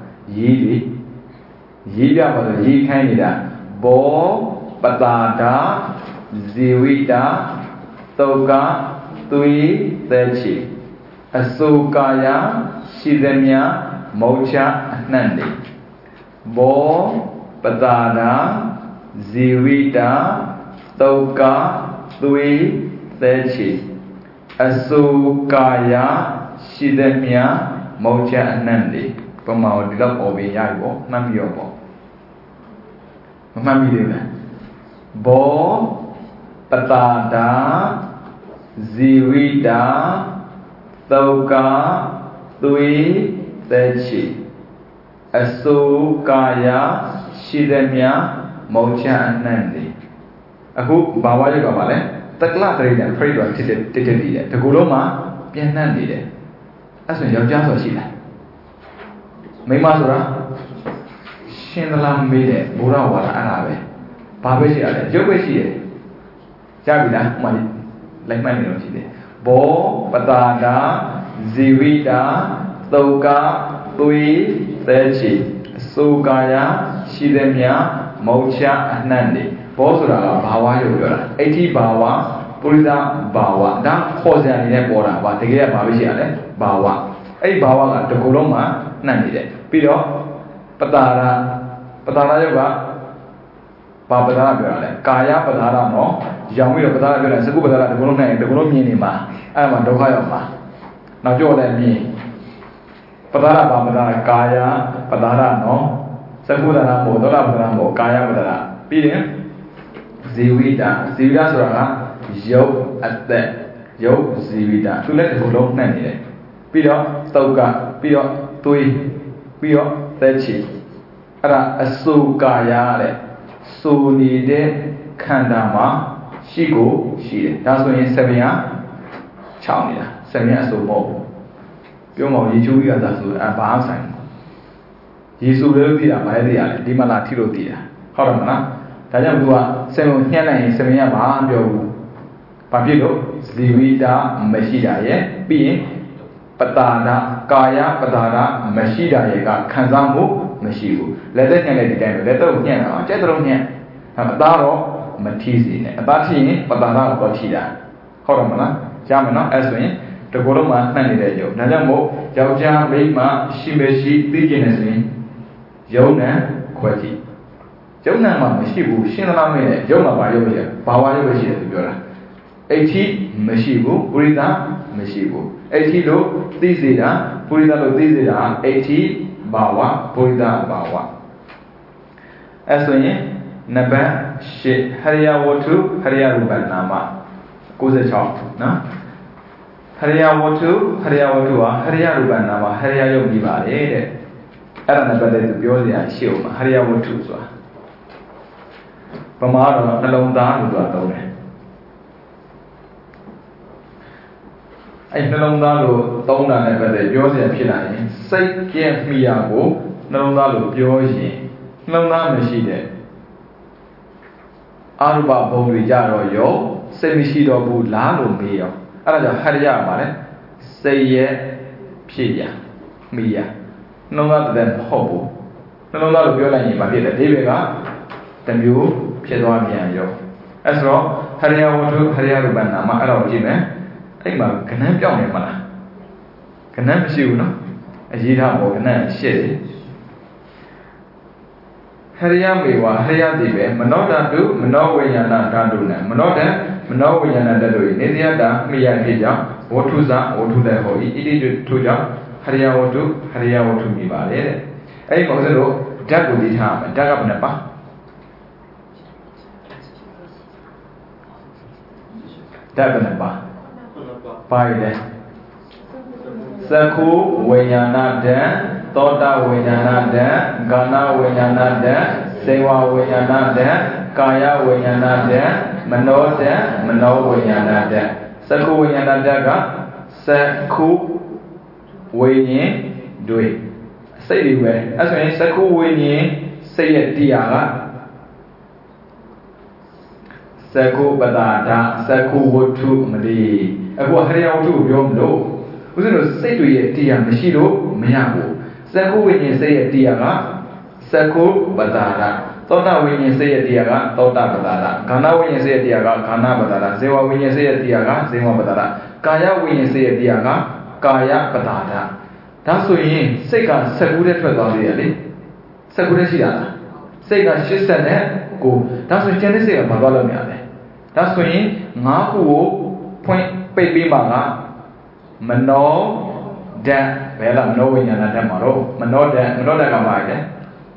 S1: ရေးပြပါဆိုရေးခိုင်းနေတာဘောပတာတာဇီဝိတာသုကသွေးသက်ချီအစုကာယရှိသည်များမောချအနှံ့တယ်ဘောပတာတာဇီဝိတာသုကသွေးသက်ချီအစုကာယရှိသည်များမောချအနှံ့တယ်ပမာဒီလောက်ပေါ်ပြီးရပြီပေါ့မှတ်ပြီးရောပေါ့မမှတ်မိသေးဘူးလားဘောပတာတာဇီဝိတာသုကသွေးသက်ချီအစုကာယရှိသည်များမောချအနှံ့တယ်အခုဘာဝရုပ်ကပါလဲတက္ကလတရိတံဖရိတ်တော်တစ်တည်တယ်ဒီကုလုံးမှာပြန်နှံ့နေတယ်အဲ့ဆိုယောက်ျားဆိုရှိလားမိန်းမဆိုတာရှင်းသလားမေးတယ်ဘုရားဝါဒအဲ့ဒါပဲဘာပဲရှိရလဲရုပ်ပဲရှိတယ်ကြားပြီလားဥမာလိုက်မှတ်နေလို့ရှိတယ်ဘ Bo Patada Zivita Toka Tui Techi Sugaya Shidemya Mocha Nandi Bosura Bawa Yoga 80 Bawa Purida Bawa Da Hosan in Bora but the Gaya Bavisha Bawa A Bawa at the Koloma Nandi Pido Patada Yoga Papadara Kaya Padara no Yami Padara Sakubara the Golona the Golomima I'm a Dohayama now you let me Padara Papadara Kaya Padara no Sakudara Modora Padamo Kaya Padara Pidin Zivida Sura Yo at the Yo Zivida to let the Golona Pido Toka Pido Tui Pio Techi Ara Asukaya Sunide Kandama Shigo Shi. That's when it's 7 years. Chownia, 7 years or more. Yomo, you two as a bouncing. Yisu will be a Maria, Dimala Tiro dear. Horamana, Tajamua, 7 years, 7 years, Papilo, Zivida, Meshida, being Patada, Kaya, Patada, Meshida, Kanzamu. Mashibu. Let us get it down. Let us get a general here. Daro, Matisi, a Bati, Padana, Batida. Horamana, Jamana, Aswin, the Goloma, Nanidajo, Najamo, Jauja, Rima, Shimeshi, Biginesi, Jona, Quati. Jona, Mashibu, Shinamine, Jona Bayoja, Bawa Yoshi, 80 Mashibu, Burida, Mashibu. 80 lo, Dizida, Burida lo Dizida, 80. Bawa, Purida Bawa. As when Naba, she, Haria Watu, Haria Rubanama, Kuza Chop, no? Haria Watu, Haria Rubanama, Haria Yogiva, Aranaba de Biosia, Shield, Haria Watu. Pamara, alone down to Atone. I no longer Tona never the Biosia Pina, say, give me a go, no longer Biosi, no longer Machine. Aruba Bondrijaro yo, say Michido Bud Lalo Mio, Araja Haria Mane, say ye, Pia, Mia, no other than Hobo, no longer Biola in Madrid, Devega, than you, Piedon yo. As well, Haria Watu, Haria Rubana, Mara Jime. Anh bảo cái ném trong này mà cái ném siêu nó gì đó một cái này xịt Haria miwa Haria đi về mà nó đã đủ mà nó về nhà nào đã đủ này mà nó về nhà nào đã đủ nên dia đã mi ăn thì cháu ô thu đại hội ít đi thu cháu Haria ô thu mi vào đấy ấy mọi người đó chắc cũng đi tham chắc gặp này pa chắc gặp này pa Pai Saku Wayanada, Tota Wayanada, Gana Wayanada, Sewa Wayanada, Kaya Wayanada, Manoda, Mano Wayanada. Saku Wayanada, Saku Wayin, do it. Say the way. As when Saku Wayin, say it, Diara. Saku Badada, Saku Wotu Madi. Aku Haria Wotu Yom Lo. Who's say to ye, Tia Mashido, Miyago. Saku when you say a Diaga, Saku Badada. Tota when you say a Diaga, Tota Badada. Kana when you say a Diaga, Kana Badada. Zewa when you say a Diaga, Zewa Badada. Kaya when you say a Diaga, Kaya Badada. That's when Seka Sakura Tradali. Sakura Shida. Seka Shisane, go. That's when Genesis of Magalamiane. That's when Naku point baby manga. Mano da Bella knowing another maro, Mano da Gamade.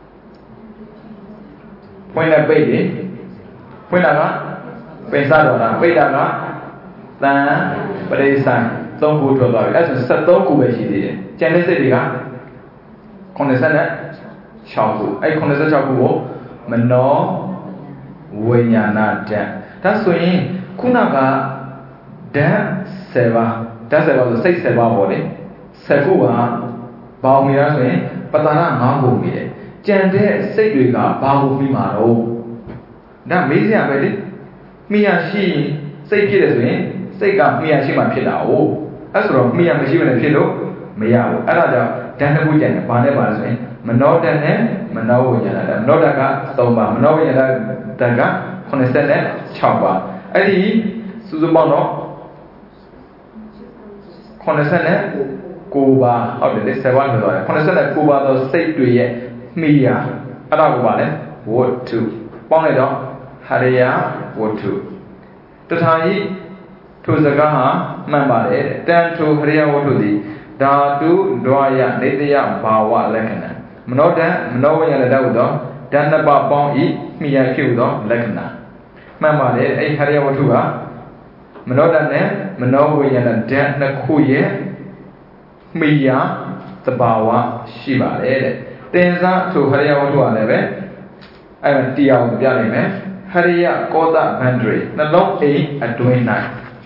S1: Point a baby, point a Pensada, Vedaga, then but it is time. Don't go to a as a Satoku Beshi, Genesis, Condescendant, Chaku, I condescend Chaku, Mano, Wayana da. That's when Kunaga da Seva. That's about the 6 body. Sakua, Baumira, Patana, Mago, Jande, Seguiga, Bago Mimaro. That means I read it. Me and she say it as စိတ်ကမိရရှိမှဖြစ်တာ哦အဲ့ဆိုတော့မိရမရှိဘဲနဲ့ဖြစ်လို့မရဘူးအဲ့ဒါကြောင့်ဓာတ်တစ်ခုကျန်တယ်ဘာနဲ့ပါလဲဆိုရင်မနောဓာတ်နဲ့မနောဝိညာဏဓာတ်မနောဓာတ်က3ပါမနောဝိညာဏဓာတ်က86ပါအဲ့ဒီစုစုပေါင်းတော့89ပါဟုတ်တယ်လေ7ပါလို့ပြောတယ်89ပါသောစိတ်တွေရဲ့မိယာအဲ့ဒါကိုပါလဲဝတ္ထုပေါင်းလိုက်တော့ဟရိယဝတ္ထုတထာယိထိုစကားဟာမှန်ပါတယ်တန်ထိုဟရိယဝတ္ထုသည်ဓာတုဒွါယနေတယဘာဝလက္ခဏာမနောဓာတ်မနောဝိညာဏဓာတ်ဟူသောဓာတ်နှစ်ပါးပေါင်းဤမိယာဖြစ်ဟူသောလက္ခဏာမှန်ပါတယ်အဲ့ဟရိယဝတ္ထုကမနောဓာတ်နဲ့မနောဝိညာဏဓာတ်နှစ်ခုရဲ့မိယာသဘာဝရှိပါတယ်တဲ့တင်စားထိုဟရိယဝတ္ထုကလည်းပဲအဲ့ဒါတရားကိုပြနိုင်မယ်ဟရိယကောသဗန္ဒရေနှလုံးအိမ်အတွင်း၌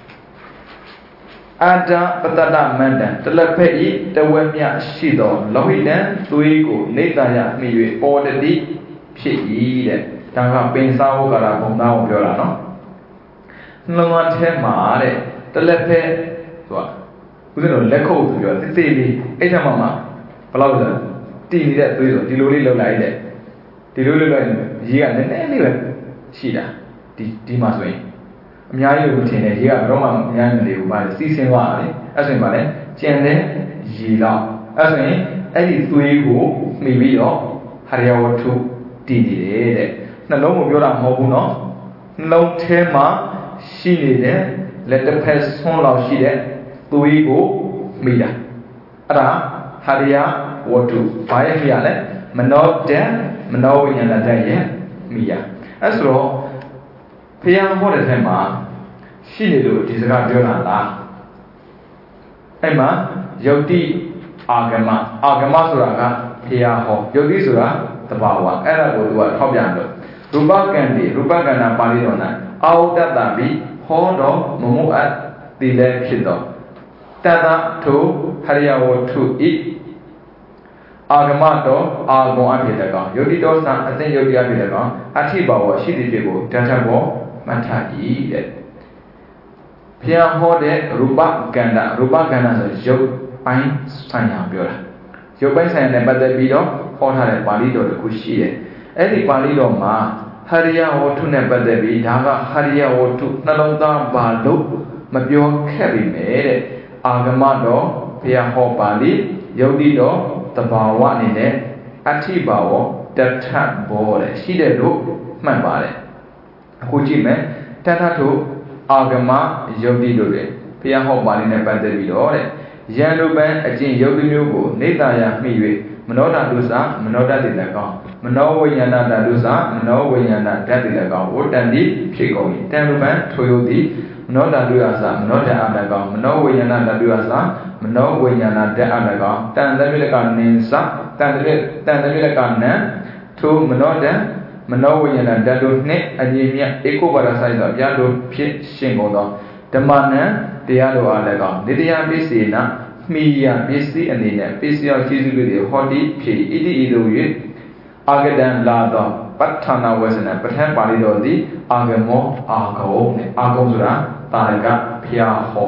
S1: အာဒပတ္တမန္တံတလက်ဖက်ဤတဝက်မြရှိသောလောဟိတံသွေးကိုနေတယမိ၍ပေါ်တတိဖြစ်၏တဲ့ဒါကပင်စာဝကရာဘုံသားကိုပြောတာနော်နှလုံးထဲမှာတဲ့တလက်ဖက်ဆိုတာဦးဇင်းတို့လက်ခုပ်ဆိုပြောတိတိလေးအဲ့ထက်မှဘယ်လောက်လဲတည်နေတဲ့သွေးဆိုဒီလိုလေးလောက်လိုက်တဲ့ဒီလိုလောက်လိုက်ရေကနည်းနည်းလေးပဲရှိတာဒီမှာဆိုရင်အများကြီးလို့ထင်တယ်ရေကတော့မှအများကြီးလေဘူးပါလေစီးဆင်းသွားတယ်အဲ့ဆိုရင်ပါလေကျန်တဲ့ရေလောက်အဲ့ဆိုရင်အဲ့ဒီသွေးကိုမှီပြီးတော့ဟရိယဝတ္ထုတည်နေတယ်တဲ့နှလုံးကိုပြောတာမဟုတ်ဘူးနော်နှလုံးထဲမှာရှိနေတဲ့လက်တစ်ဖက်ဆွန်းလောက်ရှိတဲ့သွေးကိုမှီတာအဲ့ဒါဟရိယဝတ္ထုဘာရဲ့မှီရလဲမနောဓာတ်မနောဝိညာဏဓာတ်ရဲ့မှီရအဲ့ဆိုတော့ဘုရားဟောတဲ့ထဲမှာရှိနေလို့ဒီစကားပြောတာလားအဲ့မှာယုတ်တိအာဂမဆိုတာကဘုရားဟောယုတ်တိဆိုတာသဘာဝအဲ့ဒါကိုသူကထောက်ပြလို့ရူပကံတိရူပကံနာပါဠိတော်၌အာဟုတ္တတပိဟောတော်မမှုအပ်တိလည်းဖြစ်တော်တတထိုဟရိယဝတ္ထုဤအာဂမတော်အာဂုံအဖြစ်တကောင်ယုတ်တိတော်စံအသိယုတ်တိအဖြစ်တကောင်အထိပါဝရှိသည်ဖြစ်ကိုတန်ထဘောမှတ်ထား၏တဲ့ဘုရားဟောတဲ့ရူပကန္တဆိုရုပ်ပိုင်းဆိုင်ရာပြောတာရုပ်ပိုင်းဆိုင်ရာနဲ့ပတ်သက်ပြီးတော့ဟောထားတဲ့ပါဠိတော်တစ်ခုရှိတယ်အဲ့ဒီပါဠိတော်မှာဟရိယဝတ္ထုနဲ့ပတ်သက်ပြီးဒါကဟရိယဝတ္ထုနှလုံးသားပါလို့မပြောခဲ့ပြီမဲ့တဲ့အာဂမတော်ဘုရားဟောပါဠိယုတ်တိတော်သဘာဝအနေနဲ့အဋ္ဌိဘာဝတထဘောတဲ့ရှိတယ်လို့မှတ်ပါတယ်အခုကြည့်မယ်တထထုအာဂမယုတ်တိတို့တဲ့ဘုရားဟောပါဠိနဲ့ပတ်သက်ပြီးတော့တဲ့ယံလူပံအကျင့်ယုတ်တိမျိုးကိုနေတယမှီ၍မနောဓာတုစာမနောဓာတ်တိလည်းကောင်းမနောဝိညာဏဓာတုစာမနောဝိညာဏဓာတ်တိလည်းကောင်းဝတ္တန်တိဖြစ်ကုန်၏တန်လူပံထိုယုတ်တိမနောဓာတုအစာမနောဓာတ်အလည်းကောင်းမနောဝိညာဏဓာတုအစာမနောဝိညာဏဓာတ်အလည်းကောင်းတန်သမိလကနင်းစတန်သမိလကနံထိုမနောဓာတ်မနောဝိညာဏဓာတ်တို့နှင့်အညီမြတ်ဧကုပါဒဆိုင်သောဗျာတို့ဖြစ်ရှင်ကုန်သောဓမ္မနံတရားတော်အားလည်းကောင်းနေတရားပစ္စည်းနာမိယပစ္စည်းအနေနဲ့ပစ္စည်းရောက်ရှိစုတွေဟောတိဖြစ်ဣတိဤသို့၍အာဂတံလာသောပဋ္ဌာနာဝေစနပဋ္ဌာန်းပါဠိတော်သည်အာဂမောအာဂုံနဲ့အာဂုံဆိုတာတာရကဖျားဟော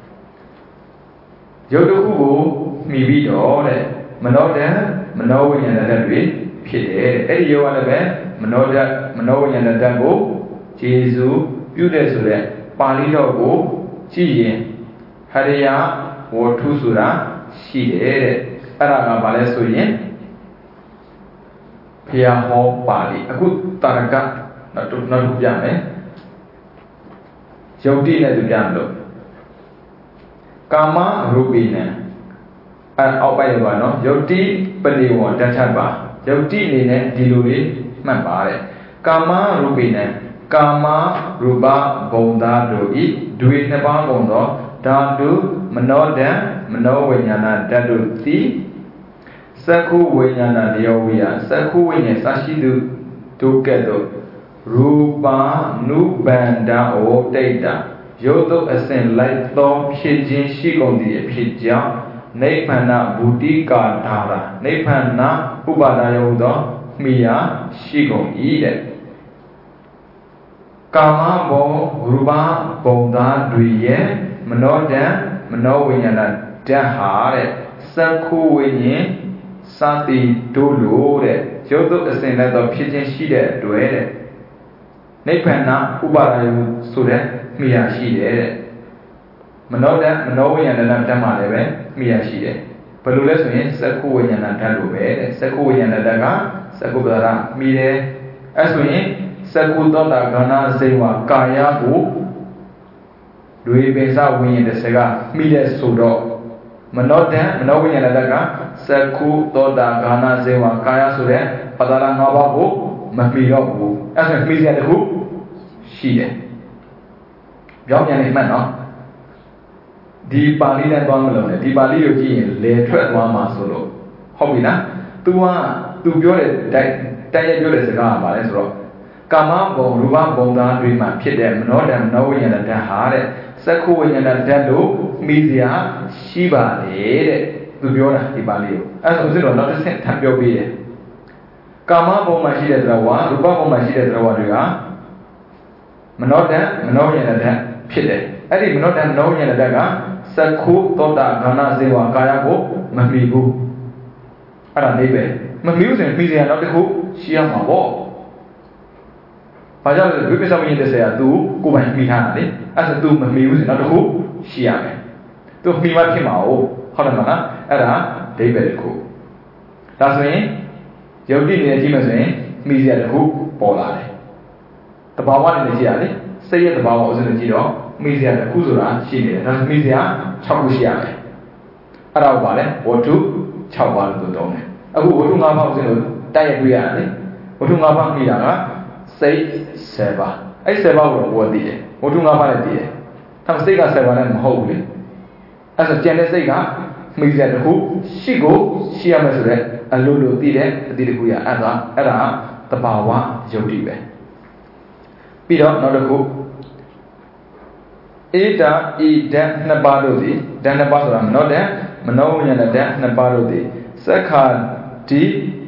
S1: ရုပ်တစ်ခုကိုမှီပြီးတော့တဲ့မနောဓာတ်မနောဝိညာဏဓာတ်တွေဖြစ်တယ်အဲ့ဒီယောကလည်းပဲမနောဓာတ်မနောဝိညာဏဓာတ်ကိုကျေစုပြုတဲ့ဆိုတဲ့ပါဠိတော်ကိုကြည့်ရင်ဟရိယဝတ္ထုဆိုတာရှိတယ်တဲ့အဲ့ဒါကဘာလဲဆိုရင်ဘုရားဟောပါဠိအခုတာရကနောက်တစ်ပြမယ်ယုတ်တိနဲ့သူပြမလို့ကာမရူပိနံအောက်ပိုက်ရပါနော်ယုတ်တိပရိဝံတထပ်ပါယုတ်တိအနေနဲ့ဒီလိုလေးမှတ်ပါတဲ့ကာမရူပိနံကာမရူပဘုံသားတို့ဤဒွေနှစ်ပါးဘုံသောဓာတုမနောဓာတ်မနောဝိညာဏဓာတ်တို့သည်သက္ခုဝိညာဏတရားဝိယသက္ခုဝိညာဉ်စရှိသူတို့ကဲ့သို့ရူပါနုပန္ဒဩတိတ်တာယုတ်တုအစဉ်လိုက်သောဖြစ်ခြင်းရှိကုန်သည့်အဖြစ်ကြောင့်နိဗ္ဗာန်ဘူတိကာဓာရနိဗ္ဗာန်ဥပါဒာယဟုသောမိယာရှိကုန်၏တဲ့ကာမဘုံရူပဘုံသားတွေရဲ့မနောဓာတ်မနောဝိညာဏဓာတ်ဟာတဲ့စက္ခုဝိညာဉ်စသည်တို့လို့တဲ့ရုပ်တုအစဉ်နဲ့တော့ဖြစ်ခြင်းရှိတဲ့အတွက်တဲ့နိဗ္ဗာန်ဥပါဒယုဆိုတဲ့မိယာရှိတယ်တဲ့မနောဓာတ်မနောဝိညာဏဓာတ်မှာလည်းပဲမိယာရှိတယ်ဘယ်လိုလဲဆိုရင်စက္ခုဝိညာဏဓာတ်လိုပဲတဲ့စက္ခုဝိညာဏဓာတ်ကစက္ခုပဒါရမိတယ်အဲဆိုရင်စက္ခုသောတာခန္ဓာစေဝကာယကိုတွေပင်စဝိညာဉ်တစ်စကမိတဲ့ဆိုတော့မနောဓာတ်မနောဝိညာဏဓာတ်ကစက္ခုသောတာခန္ဓာစေဝကာယဆိုတဲ့ပဒါရ၅ပါးကိုမမိတော့ဘူးအဲဆိုရင်မိစရာတစ်ခုရှိတယ်ပြောင်းပြန်နေမှတ်နော်ဒီပါဠိနဲ့သွားမလို့နဲ့ဒီပါဠိကိုကြည့်ရင်လေထွက်သွားမှာဆိုလို့ဟုတ်ပြီလား तू ပြောတဲ့တိုက်ရိုက်ပြောတဲ့စကားကဘာလဲဆိုတော့ကာမဘုံရူပဘုံသားတွေမှာဖြစ်တဲ့မနောဓာတ်မနောဝိညာဏဓာတ်ဟာတဲ့စက္ခုဝိညာဏဓာတ်လို့မိစရာရှိပါတယ်တဲ့ သူပြောတာဒီပါဠိကိုအဲဆိုစစ်တော့နောက်တစ်ဆင့်ထပ်ပြောပေးတယ်ကာမဘုံမှာရှိတဲ့သရဝရူပဘုံမှာရှိတဲ့သရဝတွေကမနောဓာတ်မနောဝိညာဏဓာတ်ဖြစ်တယ်အဲ့ဒီမနောဓာတ်မနောဝိညာဏဓာတ်ကစက္ခုသောတာခန္ဓာစေဝကာယကိုမမီဘူးအဲ့ဒါနေပဲမမီဘူးဆိုရင်မိစရာနောက်တစ်ခုရှိရမှာပေါ့ဘာကြောင့်လဲဝိပဿနာဉာဏ်30ကသူကိုယ်ပိုင်မိထားတာလေအဲ့ဒါသူမမီဘူးဆိုနောက်တစ်ခုရှိရမယ်သူမိမဖြစ်မှာဟုတ်တယ်မလားအဲ့ဒါဒိဗ္ဗေတစ်ခုဒါဆိုရင်ယုတ်တိနေကြည့်မယ်ဆိုရင်မိစရာတစ်ခုပေါ်လာတယ်တဘာဝနဲ့ကြည့်ရလေစိတ်ရဲ့တဘာဝအစဉ်ကြည့်တော့မိစရာတစ်ခုဆိုတာရှိနေတယ်ဒါမိစရာ6ခုရှိရမယ်အဲ့ဒါဘာလဲဝတ္ထု6ပါးလို့သုံးတယ်အခုဝတ္ထု5ပါးအစဉ်လို့တိုက်ရိုက်တွေ့ရတယ်လေဝတ္ထု5ပါးမိတာကစိတ်7ပါးအဲ့7ပါးကိုတော့သိတယ်ဝတ္ထု5ပါးလည်းသိတယ်ဒါပေမဲ့စိတ်က7ပါးလည်းမဟုတ်ဘူးလေအဲ့ဆိုကျန်တဲ့စိတ်ကမိစရာတစ်ခုရှိကိုရှိရမယ်ဆိုတော့အလိုလိုသိတဲ့အတိတစ်ခုရအဲ့ဒါတဘာဝယုတ်တိပဲပြီးတော့နောက်တစ်ခုဧတာဤဓာတ်နှစ်ပါးတို့သည်ဓာတ်နှစ်ပါးဆိုတာမနောဓာတ်မနောဝိညာဏဓာတ်နှစ်ပါးတို့သည်စက္ခာတိ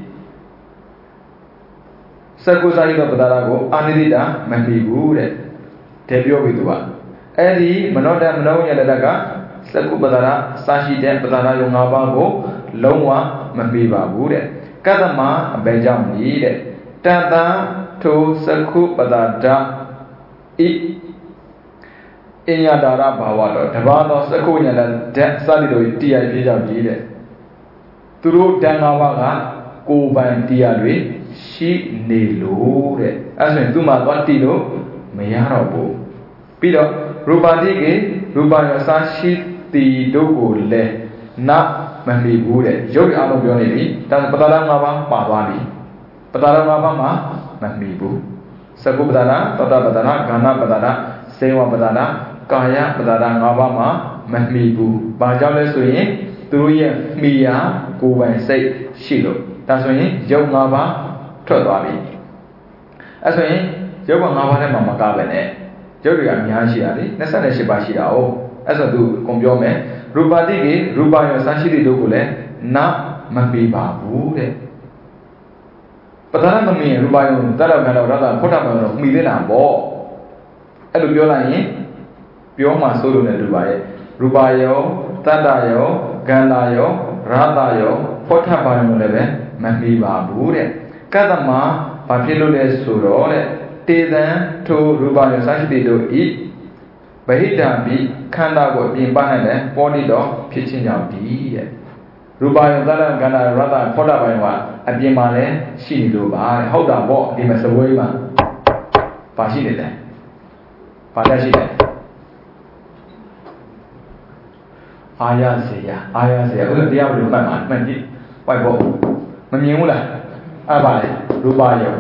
S1: စက္ကုစာရိသောပဒါရကိုအာနိတိတာမမှီဘူးတဲ့တယ်ပြောပြီသူကအဲ့ဒီမနောဓာတ်မနောဝိညာဏဓာတ်ကစက္ခုပဒါရစာရှိတဲ့ပဒါရယုံ၅ပါးကိုလုံးဝမမှီပါဘူးတဲ့ကတ္တမအဘယ်ကြောင့်ဤတဲ့တတ္တထိုစက္ခုပဒါဒဤအညတာရဘာဝတော့တဘာသောစက္ခုဉာဏ်ဓာတ်စသည်တို့တရားပြကြောင့်ကြီးတဲ့သူတို့တန်ခါးပါကကိုယ်ပိုင်တရားတွေရှိနေလို့တဲ့အဲဆိုရင်သူ့မှာသွားတည်လို့မရတော့ဘူးပြီးတော့ရူပါတိကေရူပါယောစာရှိတီတို့ကိုလည်းနမမီဘူးတဲ့ရုပ်အားလုံးပြောနေပြီဒါပဒါရ၅ပါးပါသွားပြီပဒါရ၅ပါးမှာမမီဘူးစက္ခုပဒါရသောတာပဒါရဂန္ဓပဒါရစေဝပဒါရကာယပဒါရ၅ပါးမှာမမီဘူးဘာကြောင့်လဲဆိုရင်သူတို့ရဲ့မိယာကိုယ်ပိုင်စိတ်ရှိလို့ဒါဆိုရင်ရုပ်၅ပါးထွက်သွားပြီအဲဆိုရင်ရုပ်က၅ပါးထဲမှာမကပဲနဲ့ရုပ်တွေကအများရှိတာလေ28ပါးရှိတာ哦အဲ့ဆိုသူကုန်ပြောမယ်ရူပါတိကေရူပါယောစာရှိတိတို့ကိုလည်းနမမီပါဘူးတဲ့ပဒါရမမီရူပါယောတရခန္ဓာရတ္တဖုဒ္ဓဘာယောမိသေးတာပေါ့အဲ့လိုပြောလိုက်ရင်ပြောမှစိုးလို့လည်းတူပါရဲ့ရူပါယောတတ္တယောဂန္ဓာယောရတ္တယောဖုဒ္ဓဘာယောလည်းပဲမမီပါဘူးတဲ့ကတ္တမဘာဖြစ်လို့လဲဆိုတော့တဲ့တေသံထိုရူပါယောစာရှိတိတို့ဤဗဟိတံပိခန္ဓာကိုအပြင်ပနိုင်တယ်ပေါ်နေတော့ဖြစ်ခြင်းကြောင့်ဒီတဲ့ရူပါယသတ္တကန္ဓာရတ္တဖောတပိုင်းကအပြင်မှာလည်းရှိနေလို့ပါတဲ့ဟုတ်တာပေါ့ဒီမှာစပွဲမှာဘာရှိနေလဲဘာလဲရှိတယ်အာရစေယဥဒ္ဒတရားဘယ်လိုမှတ်မှာမှတ်ကြည့်ဝိုက်ပေါ့မမြင်ဘူးလားအဲ့ပါလေရူပါယော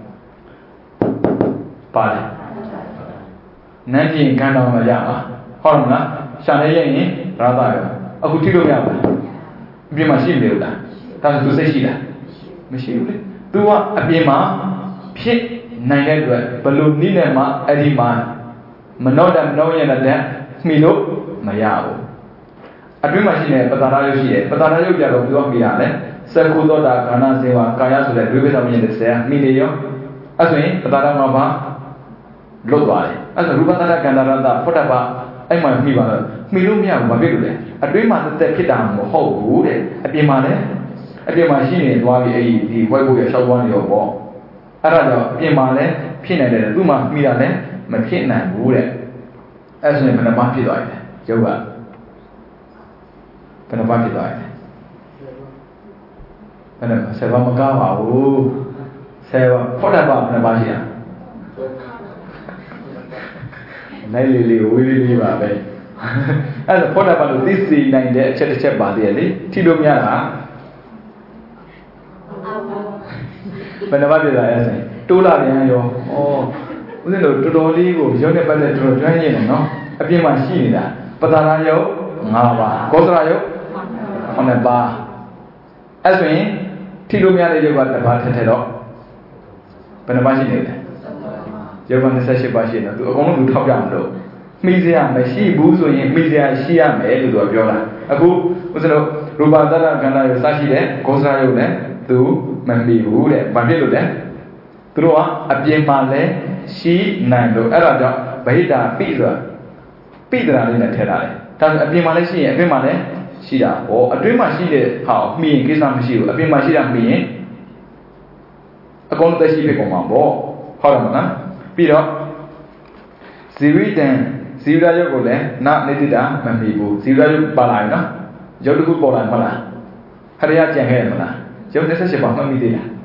S1: ပါလေနန်းပြင်ခန္ဓာမှာရမှာဟုတ်မလားရှာနေရင်ရသရောအခုထိလို့မရဘူးအပြင်မှာရှိနေလို့လားဒါဆိုသူစိတ်ရှိလားမရှိဘူးလေ तू ကအပြင်မှာဖြစ်နိုင်တဲ့အတွက်ဘလို့နိနဲ့မှအဲ့ဒီမှာမနောဓာတ်မနောယနာဓာတ်မှီလို့မရဘူးအတွင်းမှာရှိနေတဲ့ပတာရယုတ်ရှိတယ်ပတာရယုတ်ကြတော့ဘယ်လိုမှီတာလဲစက္ခုသောတာခန္ဓာစေဝကာယဆိုတဲ့ဒွေပစ္စမဉ္ဇဉ်30မှီနေရောအဲ့ဆိုရင်ပတာရမှာပါလွတ်သွားတယ်အဲ့ဒါရူပတတ္တကန္တာရတ္တဖောတ္တပအဲ့မှာမိပါတော့မိလို့မရဘူးဘာဖြစ်လို့လဲအတွင်းမှာတက်ဖြစ်တာမဟုတ်ဘူးတဲ့အပြင်မှာလည်းအပြင်မှာရှိနေသွားပြီအဲ့ဒီဝိုက်ဖို့ရရှောက်သွားနေတော့ပေါ့အဲ့ဒါကြောင့်အပြင်မှာလည်းဖြစ်နေတယ်သူ့မှာမိတာလည်းမဖြစ်နိုင်ဘူးတဲ့အဲ့ဆိုရင်ဘယ်နှပါးဖြစ်သွားလဲရုပ်ကဘယ်နှပါးဖြစ်သွားလဲဘယ်နှပါး7ပါးမကားပါဘူး7ပါးဖောတ္တပဘယ်နှပါးရှိတာနိုင်လေဝေးလေးပါပဲအဲ့ဒါဖောတ္တပလို့သိစေနိုင်တဲ့အချက်တစ်ချက်ပါသေးတယ်လေထိလို့မရတာဘယ်နှပါးဖြစ်သွားလဲဆိုတိုးလာပြန်ရောဦးဇင်းတို့တော်တော်လေးကိုရုပ်နဲ့ပတ်သက်တော်တော်ကျွမ်းကျင်တယ်နော်အပြင်မှာရှိနေတာပတ္တနာယုတ်5ပါးကောသရယုတ်9ပါးအဲ့ဆိုရင်ထိလို့မရတဲ့ယုတ်ကတစ်ပါးထက်တော့ဘယ်နှပါးရှိနေလဲယုတ်က28ပါးရှိနေတော့သူအကုန်လုံးသူထောက်ပြမလို့မိစရာမရှိဘူးဆိုရင်မိစရာရှိရမယ်လို့သူကပြောတာအခုဦးဇင်းတို့ရူပတတ္တကန္တာယုတ်စရှိတဲ့ကောသရယုတ်နဲ့သူမမီဘူးတဲ့ဘာဖြစ်လို့လဲသူတို့ကအပြင်မှာလည်းရှိနိုင်လို့အဲ့ဒါကြောင့်ဗဟိတာပိဆိုတာပိတရာလေးနဲ့ထည့်ထားတယ်ဒါဆိုအပြင်မှာလည်းရှိရင်အတွင်းမှာလည်းရှိတာဟောအတွင်းမှာရှိတဲ့ဟာမှီရင်ကိစ္စမရှိဘူးအပြင်မှာရှိတာမှီရင်အကုန်သက်ရှိဖြစ်ကုန်မှာပေါ့ဟုတ်တယ်မလားပြီးတော့ဇီဝိတံဇီဝရယုတ်ကိုလည်းနနိတိတာမမှီဘူးဇီဝရယုတ်ပါလာရင်နော်ယုတ်တစ်ခုပေါ်လာမလားဟရိယကြံခဲ့ရမလားယုတ်28ပါမှတ်မိသေးလား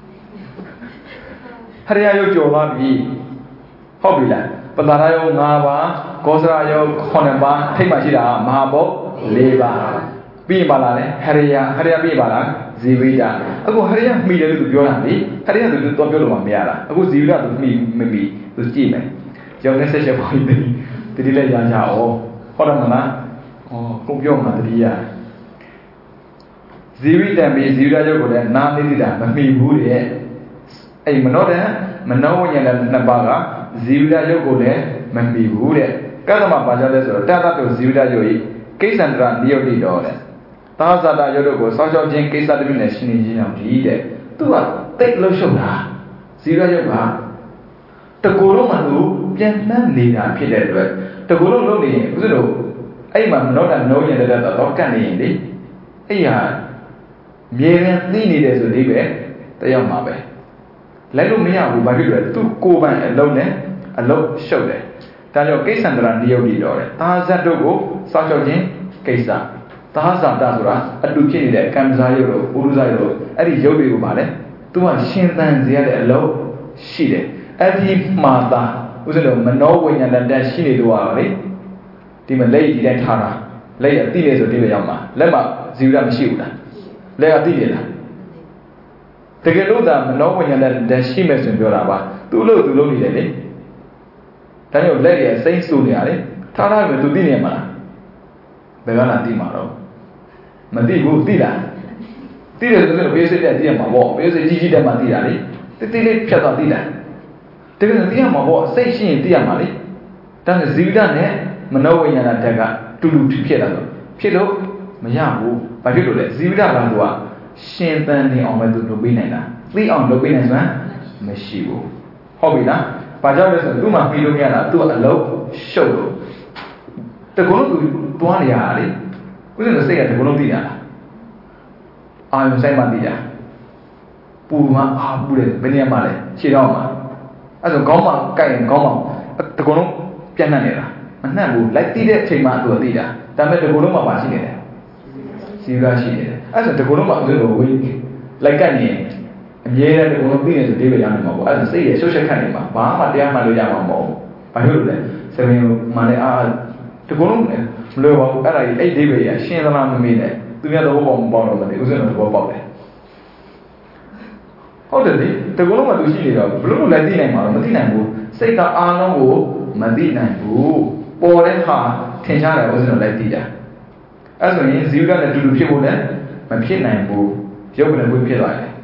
S1: ဟရိယယုတ်ကျော်သွားပြီဟုတ်ပြီလားပတ္တရာယုတ်5ပါးကောသရယုတ်9ပါးထိပ်မှရှိတာမဟာဘုတ်4ပါးပြီးပါလားလေဟရိယပြီးပါလားဇီဝိတအခုဟရိယမိတယ်လို့သူပြောတာလေဟရိယသူတော့ပြောလို့မရတာအခုဇီဝိတသူမိမမိသူကြည့်မယ်ယုတ်28ပါးတတိလည်းရကြအောင်ဟုတ်တယ်မလားကိုပြောမှတတိယဇီဝိတံပြီးဇီဝရယုတ်ကိုလည်းနာနိတိတာမမိဘူးတဲ့အဲ့မနောတံမနောဝိညာဏနှစ်ပါးကဇီဝရယုတ်ကိုလည်းမမိဘူးတဲ့ကတ္တမဘာကြောင့်လဲဆိုတော့တတ္တတုဇီဝရယုတ်ဤကိစ္ဆန္တရနိယုတ်တိတော်တဲ့သာသတာယုတ်တို့ကိုစောင့်ရှောက်ခြင်းကိစ္စတစ်မျိုးနဲ့ရှင်းနေခြင်းကြောင့်ဒီတဲ့သူကတိတ်လို့ရှုပ်တာဇီဝရယုတ်ကတကူလုံးမှသူပြန်နှံ့နေတာဖြစ်တဲ့အတွက်တကူလုံးလုံးနေရင်ဥစ္စာတို့အဲ့မှာမနောတံမနောဝိညာဏတော့ကတ်နေရင်လေအဲ့ဟာမြေရင်သိနေတယ်ဆိုဒီပဲတယောက်မှာပဲလိုက်လို့မရဘူးဘာဖြစ်လဲသူကိုယ်ပိုင်အလုံးနဲ့အလုံးရှုပ်တယ်ဒါကြောင့်ကိစ္ဆန္တရနိယုတ်တိတော်တယ်သာဇတ်တို့ကိုစောင့်ရှောက်ခြင်းကိစ္စသာဇာတဆိုတာအတူဖြစ်နေတဲ့ကံစားရုပ်တို့ဥရုဇရုပ်အဲ့ဒီရုပ်တွေကိုပါလေသူကရှင်သန်စေရတဲ့အလုံးရှိတယ်အဲ့ဒီမှာသာဥစ္စာလို့မနောဝိညာဏတက်ရှိနေလို့ရပါလေဒီမှာလက်ဒီတိုင်းထားတာလက်ရတိလေဆိုဒီပဲရောက်မှာလက်မှာဇီဝရမရှိဘူးလားလက်ကသိတယ်လားတကယ်လို့သာမနောဝိညာဏတက်ရှိမယ်ဆိုရင်ပြောတာပါသူ့လို့သူလုပ်နေတယ်လေဒါကြောင့်လက်ရစိမ့်ဆူနေရတယ်ထားထားမယ်သူသိနေမှာလားဘယ်ကလာသိမှာတော့မသိဘူးသိလားသိတယ်ဆိုတော့ဘေးစစ်တက်သိရမှာပေါ့ဘေးစစ်ကြီးကြီးတက်မှသိတာလေတိတိလေးဖြတ်တော့သိလားတကယ်သိရမှာပေါ့စိတ်ရှိရင်သိရမှာလေဒါနဲ့ဇီဝဒနဲ့မနောဝိညာဏတက်ကတူတူဖြစ်တာဆိုဖြစ်လို့မရဘူးဘာဖြစ်လို့လဲဇီဝဒကသူကရှင်သန်နေအောင်ပဲသူလုပ်ပေးနိုင်တာသိအောင်လုပ်ပေးနိုင်စွမ်းမရှိဘူးဟုတ်ပြီလားဘာကြောင့်လဲဆိုတော့သူ့မှာပြီးလို့မရတာသူ့အလုပ်ရှုပ်လို့တကုလုံးသူတွားနေရတာလေဥစဉ်စိတ်ကတကုလုံးသိရတာအာယုံဆိုင်မှသိတာပူမှအာပူတယ်ဘယ်နေရာမှာလဲခြေတော့မှာအဲ့ဆိုခေါင်းမှာကိုက်ရင်ခေါင်းမှာတကုလုံးပြန့်နှံ့နေတာမနှံ့ဘူးလိုက်သိတဲ့အချိန်မှသူကသိတာဒါပေမဲ့တကုလုံးမှာပါရှိနေတယ်ဇီဝရှိနေတယ်အဲ့ဆိုတကုလုံးမှာဥစဉ်ကိုဝေးလိုက်ကတ်နေအမြဲတမ်းတကုလုံးသိနေဆိုဒီပဲရမှာပေါ့အဲ့ဒါစိတ်ရဲ့ရှုပ်ရှက်ခတ်နေမှာဘာမှတရားမှလို့ရမှာမဟုတ်ဘူးဘာလို့လဲစမင်းမှလည်းတကုလုံးမလွယ်ပါဘူးအဲ့ဒါကြီးအဲ့ဒီပဲရရှင်းသလားမမေးနဲ့သူများတော့ဘောမပေါတော့မသိဥစဉ်တော့ဘောပေါက်တယ်ဟုတ်တယ်လေတကုလုံးကသူရှိနေတော့ဘလို့လည်းသိနိုင်မှာတော့မသိနိုင်ဘူးစိတ်ကအာလုံးကိုမသိနိုင်ဘူးပေါ်တဲ့ဟာထင်ရှားတယ်ဥစဉ်တော့လည်းသိတာအဲ့ဆိုရင်ဇီဝကနဲ့တူတူဖြစ်ဖို့လည်းမဖြစ်နိုင်ဘူးရုပ်ကလည်းဖြစ်သွားတယ်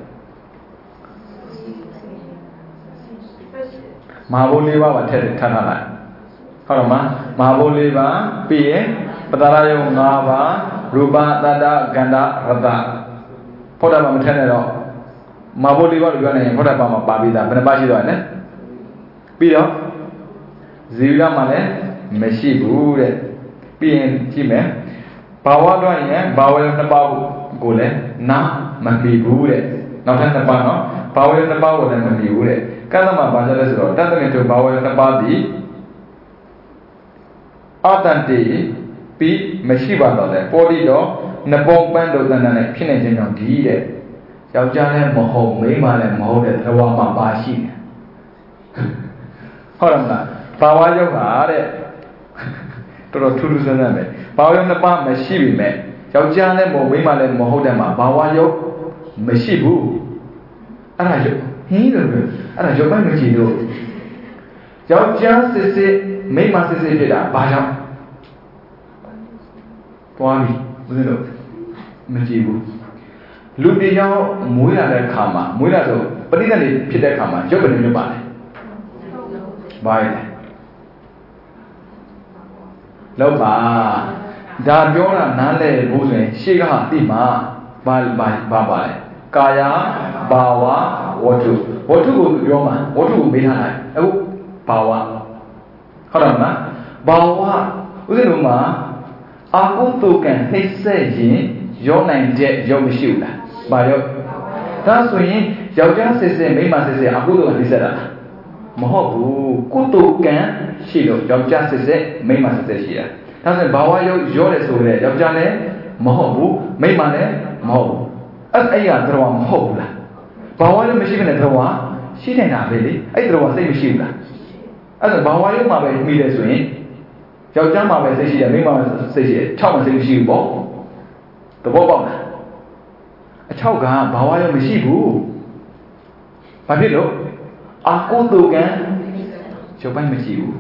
S1: မဟာဘု၄ပါးပါထည့်ထားလိုက်ဟုတ်တော့မဟာဘု၄ပါးပြီးရင်ပတ္တရာယုံ၅ပါးရူပတတ္တကန္တရတ္တဖောတ္တပါမထည့်နဲ့တော့မဟာဘု၄ပါးလို့ပြောနေရင်ဖောတ္တပါမှာပါပြီးသားဘယ်နှပါရှိသွားလဲပြီးတော့ Zira Male, Meshibu, being Jime, Bawa Doyen, Bawel the Bow Gule, Na, Mabibu, not in the Pano, Bawel the Bow and Mabibu, Kanama Bajalas, or Tatan into Bawel the Badi, Atante, P. Meshiba, Polido, Napong Bando than a Pinagin of Gide. Yaujane Moho, Mayman and Moho, the Rawama Bashi. Horana, Pawayo Are Turu Pawayo the Pam Meshibi me. Yaujane Mo, Mayman and Mohodama, Pawayo, Meshibu. Arajo, he Arajo Majido. Yaujan says, Mayman says, Baja. Poami, Majibu. Ludiao Muira Kama, Murazo, but in Peter Kama, Jogan in the Bali. By Loba Dajona Nale Buse, Shiga, Dima, Baba, Kaya, Bawa, Watu Yoma, Watu Bihana, Oh, Bawa. Harana, Bawa, Uzuma, Aku can his say, your name jet, your machine. By that's when Yaujan says, Mayma says, Abudu and Lizada. Mohobu, Kutu can, Shido, Yaujan says, Mayma says here. That's when Bawayo, Jores over there, Yaujane, Mohobu, Maymane, Mohobu. As Aya draw Mohobula. Bawayo machine at Drawa, she didn't have really, I draw a same machine. As a Bawayo Mabe, me this way. Yaujan Mabe says, Mayma says, Thomas says, she bought the Bob. A chauga, Bawayo Mishibu. Pabilo, Akudugan, Chopan Mishibu.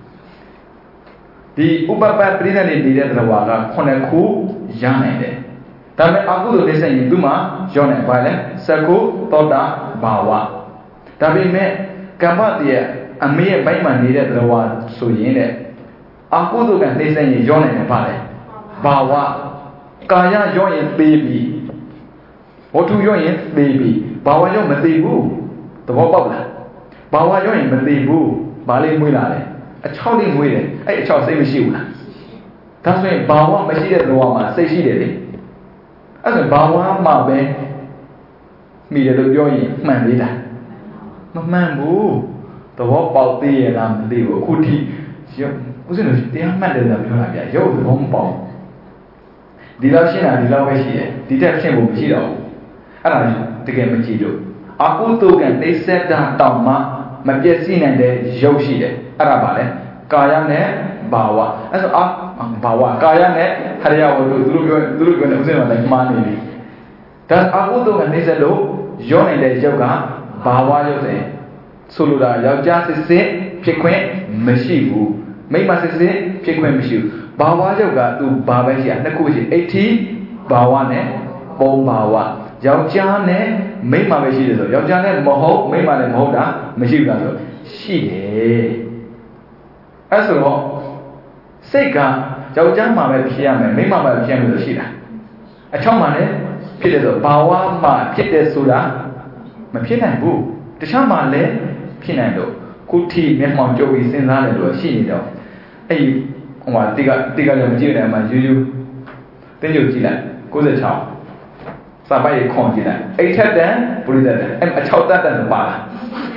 S1: The Ubaba Prina needed the water, Konaku, Janade. Tame Akudu listen Duma, Jonet Violet, Saku, Toda, Bawa. Tabi me Kamadia, a mere Bayman needed the water, so yene. Akudugan listen Jonet Vale, Bawa, Kaya join baby. What to join baby? Bawayo Matibu, the Wobabla. Bawayo Matibu, Bali Mulale, a childing with a child same Shula. That's when Bawa Machida Luama say she did it. As a Bawa Mabe, me the joy, man, leader. No man, boo. The Wobbalti and I'm the Kuti. Was it the man that you the home bomb? Deduction and deduction, detection will be zero. And I take a material. Akutu can they set down Tama, Majasin and the Joshi, Arabale, Kayane, Bawa. As Bawa, Kayane, Haria will do like money. Thus Akutu and they said, Lo, John and the Joga, Bawa Jose, Suluda, Yaujas say, Piquet, Meshibu, make my say, Piquet Meshibu. Bawa Yoga to Babasia, Nakushi, 80, Bawane, Bombawa, Yaujane, Mayma Meshido, Yaujane, Moho, Mayma and Moda, Meshido, she. As well, Sega, Yaujama Piam, Mayma Piam with the Shida. A chamane, Peter, Bawa, Ma, Peter Suda, Mapina Boo, the chamale, Pinando, Kuti, Memon Joey, Sinano, Shinido. A Diga Yamjina, my Juju. Then you see that. Go the chow. Sabai Conjina. A tap then, put it there, and a chow that and the bar.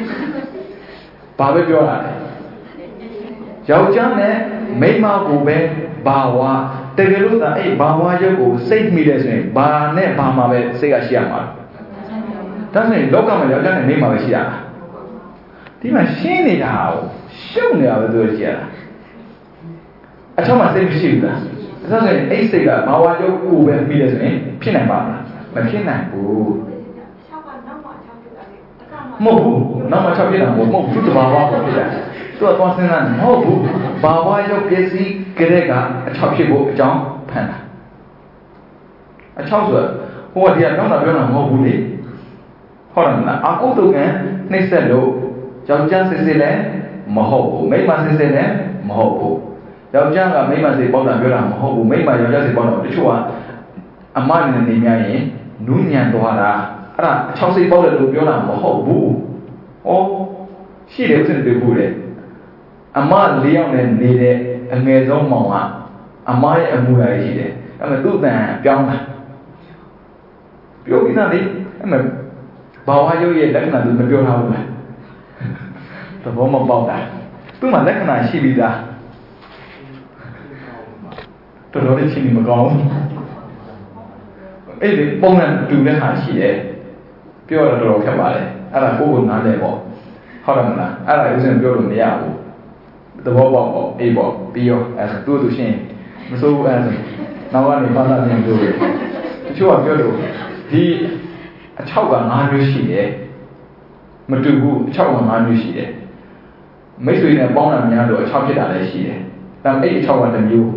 S1: Baba Jola. Yaujane, Mayma Gube, Bawa, Tegeluta, a Bawa Yago, save me this name, Bane Bama, say a Shiama. Doesn't it look on your name of a Shia? The machine it how. Show me how to do it here. I told my same ship. That's an A cigar, Mawayo, who went me as a pin and bar. But pin and boo. Mobu, no much of it, move to the Bawa. To a constant and Mobu, Bawayo, Pesi, Grega, a chop ship, John Penna. A chopper, who are the Adona Mobu. Horna, Akutu again, Niselo, John Cecile, Mohobu, Mayma Cecile, Mohobu. Yaujanga Mayma say Bola Villa, Mohobu, Mayma Yajas Bono, the Chua, a man in the Nimiae, Nunian Dohara, Chelsea Bola Villa, Mohobu. Oh, she lives in the Bude. Ama liang dan nede angezong mawa ama yang mulai sih ama tu dah piang lah piang kita ni ama bawa yo ye dah kena tu piang tahu lah tu bawa bawa dah tu mana kena sih bida tu orang sini macam ni bongan tu dah hasi piang dah terlalu kebal ada kau nak le bo orang mana ada yang piang ni ya tu bawa piang tu sih Masuk nawan ni pada yang tu, cuma kalau di cawan nganu sih menunggu cawan nganu sih, mesui ni bangun ni ada cawan kita ada sih, tapi cawan tu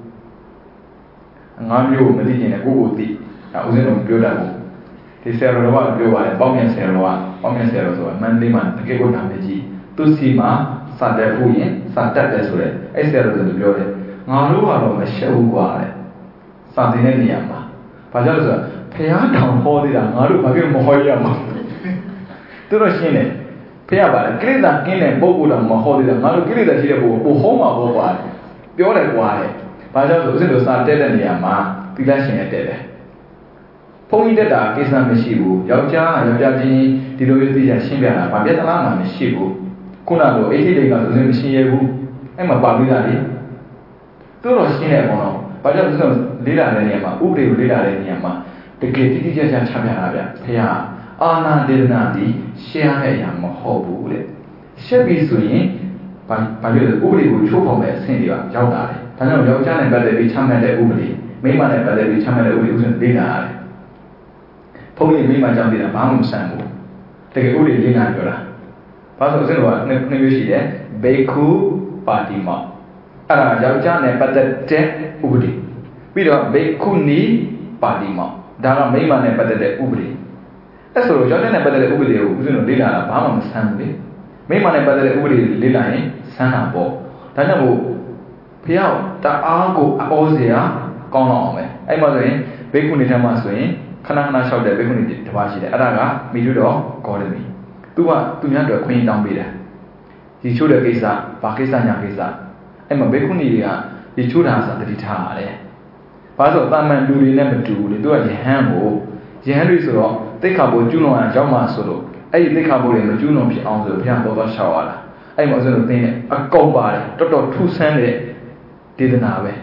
S1: nganu mesti ni guru ti, usen orang biar dah, di seluruh biar bangun seluruh tu, mandi man, kita guna meji, tu sih mah sadar punya, sadar sesuai, seluruh tu biar ngaruh kalau masih uang saat ini ni apa? Pasal tu, pihak tampol dia ngaruh bagi mahal mah. Terus ni, pihak apa? Kita ni buku dah mahal dia ngaruh kita sih buku mah buku apa? Biar kuat. Pasal tu, saat ni apa? Tidak sih ada. Pun ini dah kisah mesibu. Jauh je di luar dia simpan apa? Biar lama mesibu. Kuna tu, ini dia tu mesibu. Emang babi tadi. Terus ni mana? Pada tu lila ni apa? Ubri lila ni apa? Dekat tiga jam capai apa? Pihak anak nanti siapa yang mahu boleh. Siapa sui? Pada ubri cukup macam ni dia jauh dah. Tanya jauh jangan pada bicara ada ubri. Memang pada bicara ada ubri usun lila. Pokoknya memang jangan dia bangun sambu. Dekat ubri lila juga. Pasal tu ni mesti beku patima. Ada jauh jangan pada cek ubri. Bila bekuni padima, dalam memang pada ubri. Esok jauh jangan pada ubri usun lila apa sambil. Memang pada ubri lila ni sana bo. Tanya bu, piau tak aku ozia kau nak me. Macam bekuni sama sui, kana shau dah bekuni terpasi dah. Ada kan? Milu dah kau demi. Tua tu yang dah kuih dambi dah. Jujur dah kisah, Pakistan yang kisah. Bekuni dia jujur dah sah terita le. Pasal taman duri ni betul, itu aja hembo. Jangan risau, tekabur juno yang jauh masuk. Tekabur ni juno pi angzo, pi angzo dah syawal. Macam tu ni, aku balik, total 200 di dalam we.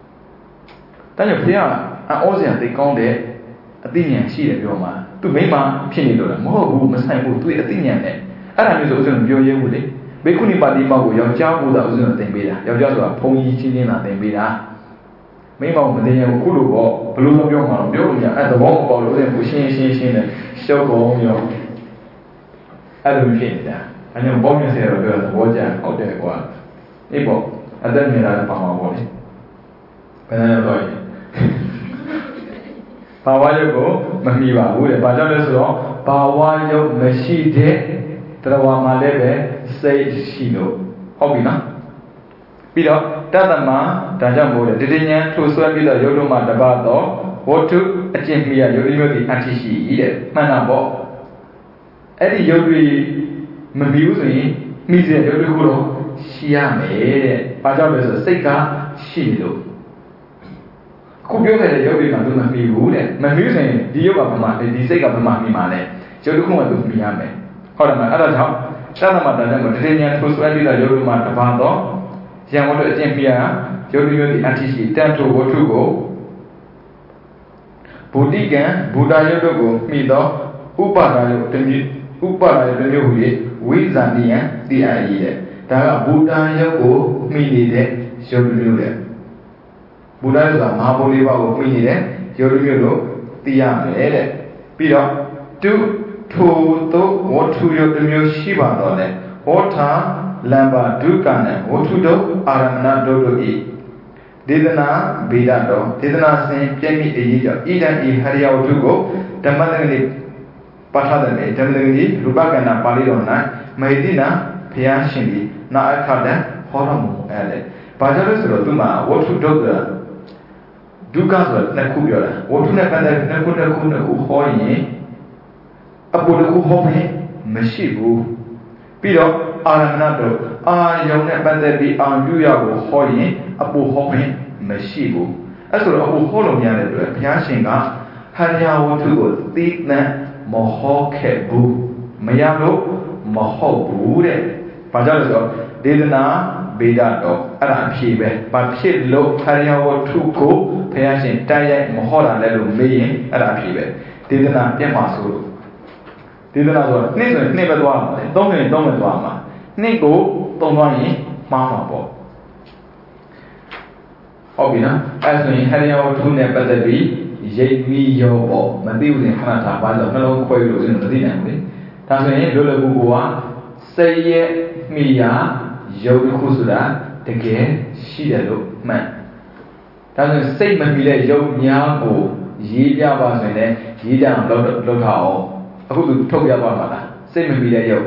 S1: Tanya pihak, orang tekang deh, artinya sih dia cuma, tu memang pilih tu lah. Mahu mesti mahu tu artinya ni. Ada ni orang biaya boleh. Bekuni pada mahu yang jauh dah orang tembela, yang jauh tu poni cini nak tembela. Memang mesti yang kudu belum biar mana biar ni. Ada orang kalau orang pusing ni, show kau ni. Ada mungkin dah. Hanya banyak saya berada wajah ada kuat. Ibu ada ni ada paham boleh. Benar tak? Bawajo mesti bawa. Baca leslo bawajo mesti de terawal malebe say silo. Hobi na? Bila datang dah jam boleh. Jadinya tu suami bila jodoh mah dapat tu, waktu ajem dia jodoh di antisi ini mana bo? Edi jodoh membius ni, mesti jodoh kulo siapa ni? Pasal besar seka silo. Kubiu ni jodoh kan tu membius ni dia apa mah? Dia seka apa mah ni mana? Jodoh kulo tu siapa? Kalau mana ada jam, datang dah jam. Jadinya tu suami bila jodoh mah dapat tu. Yang waktu jempia, jodoh di antisi, tentu waktu go. Budikan, budaya dogo, mido, upaya demi huye, wizandian di air. Dah budaya go, mini de, jodoh de. Budaya tu mahaboli bago mini de, jodoh tiang de. Bila tu waktu jodoh siapa tu le, waktu lamba dukana otudo aramana dodo e dedana bedado dedana sin piemi eyijo idan e hariya otugo dhammangani pathadane dhammangani rupakana palidona maidina phaya shin na akhada horamu ele bajalo so tuma otu doga duka so nakku pyo la otu ne kanda nakku ho yin apo nakku ho phe mashi bu pi do အာရမဏတို့အာယုံနဲ့ပတ်သက်ပြီးအာပြုရကိုဟောရင်အပူဟောရင်မရှိဘူးအဲ့ဆိုတော့အပူဟောလို့မရတဲ့အတွက်ဘုရားရှင်ကဟရိယဝတ္ထုကိုသိတဲ့မဟောခဲ့ဘူးမရလို့မဟုတ်ဘူးတဲ့ဘာကြောင့်လဲဆိုတော့ဒေသနာဗေဒတော်အဲ့ဒါအဖြေပဲဘာဖြစ်လို့ဟရိယဝတ္ထုကိုဘုရားရှင်တိုက်ရိုက်မဟောတာလဲလို့မေးရင်အဲ့ဒါအဖြေပဲဒေသနာပြတ်မှာဆိုလို့ဒေသနာဆိုတော့နှစ်ဆိုရင်နှစ်ပဲသွားမှာလေသုံးဆိုရင်သုံးပဲသွားမှာနှစ်ကိုသုံးသွားရင်မှားမှာပေါ့ဟုတ်ပြီနော်အဲ့ဆိုရင်ဟရိယဝတ္ထုနဲ့ပတ်သက်ပြီးရိပ်မီရောပေါ့မသိဘူးရင်ခဏထားပါတော့နှလုံးခွဲလို့ဆိုရင်မသိနိုင်ဘူးလေဒါဆိုရင်လွယ်လွယ်ကူကူကစိတ်ရဲ့မိယာရုပ်တစ်ခုဆိုတာတကယ်ရှိတယ်လို့မှန်ဒါဆိုရင်စိတ်မမီတဲ့ရုပ်များကိုရေးပြပါဆိုရင်လည်းရေးကြအောင်လုပ်ထားအောင်အခုသူထုတ်ပြပါမှာလားစိတ်မမီတဲ့ရုပ်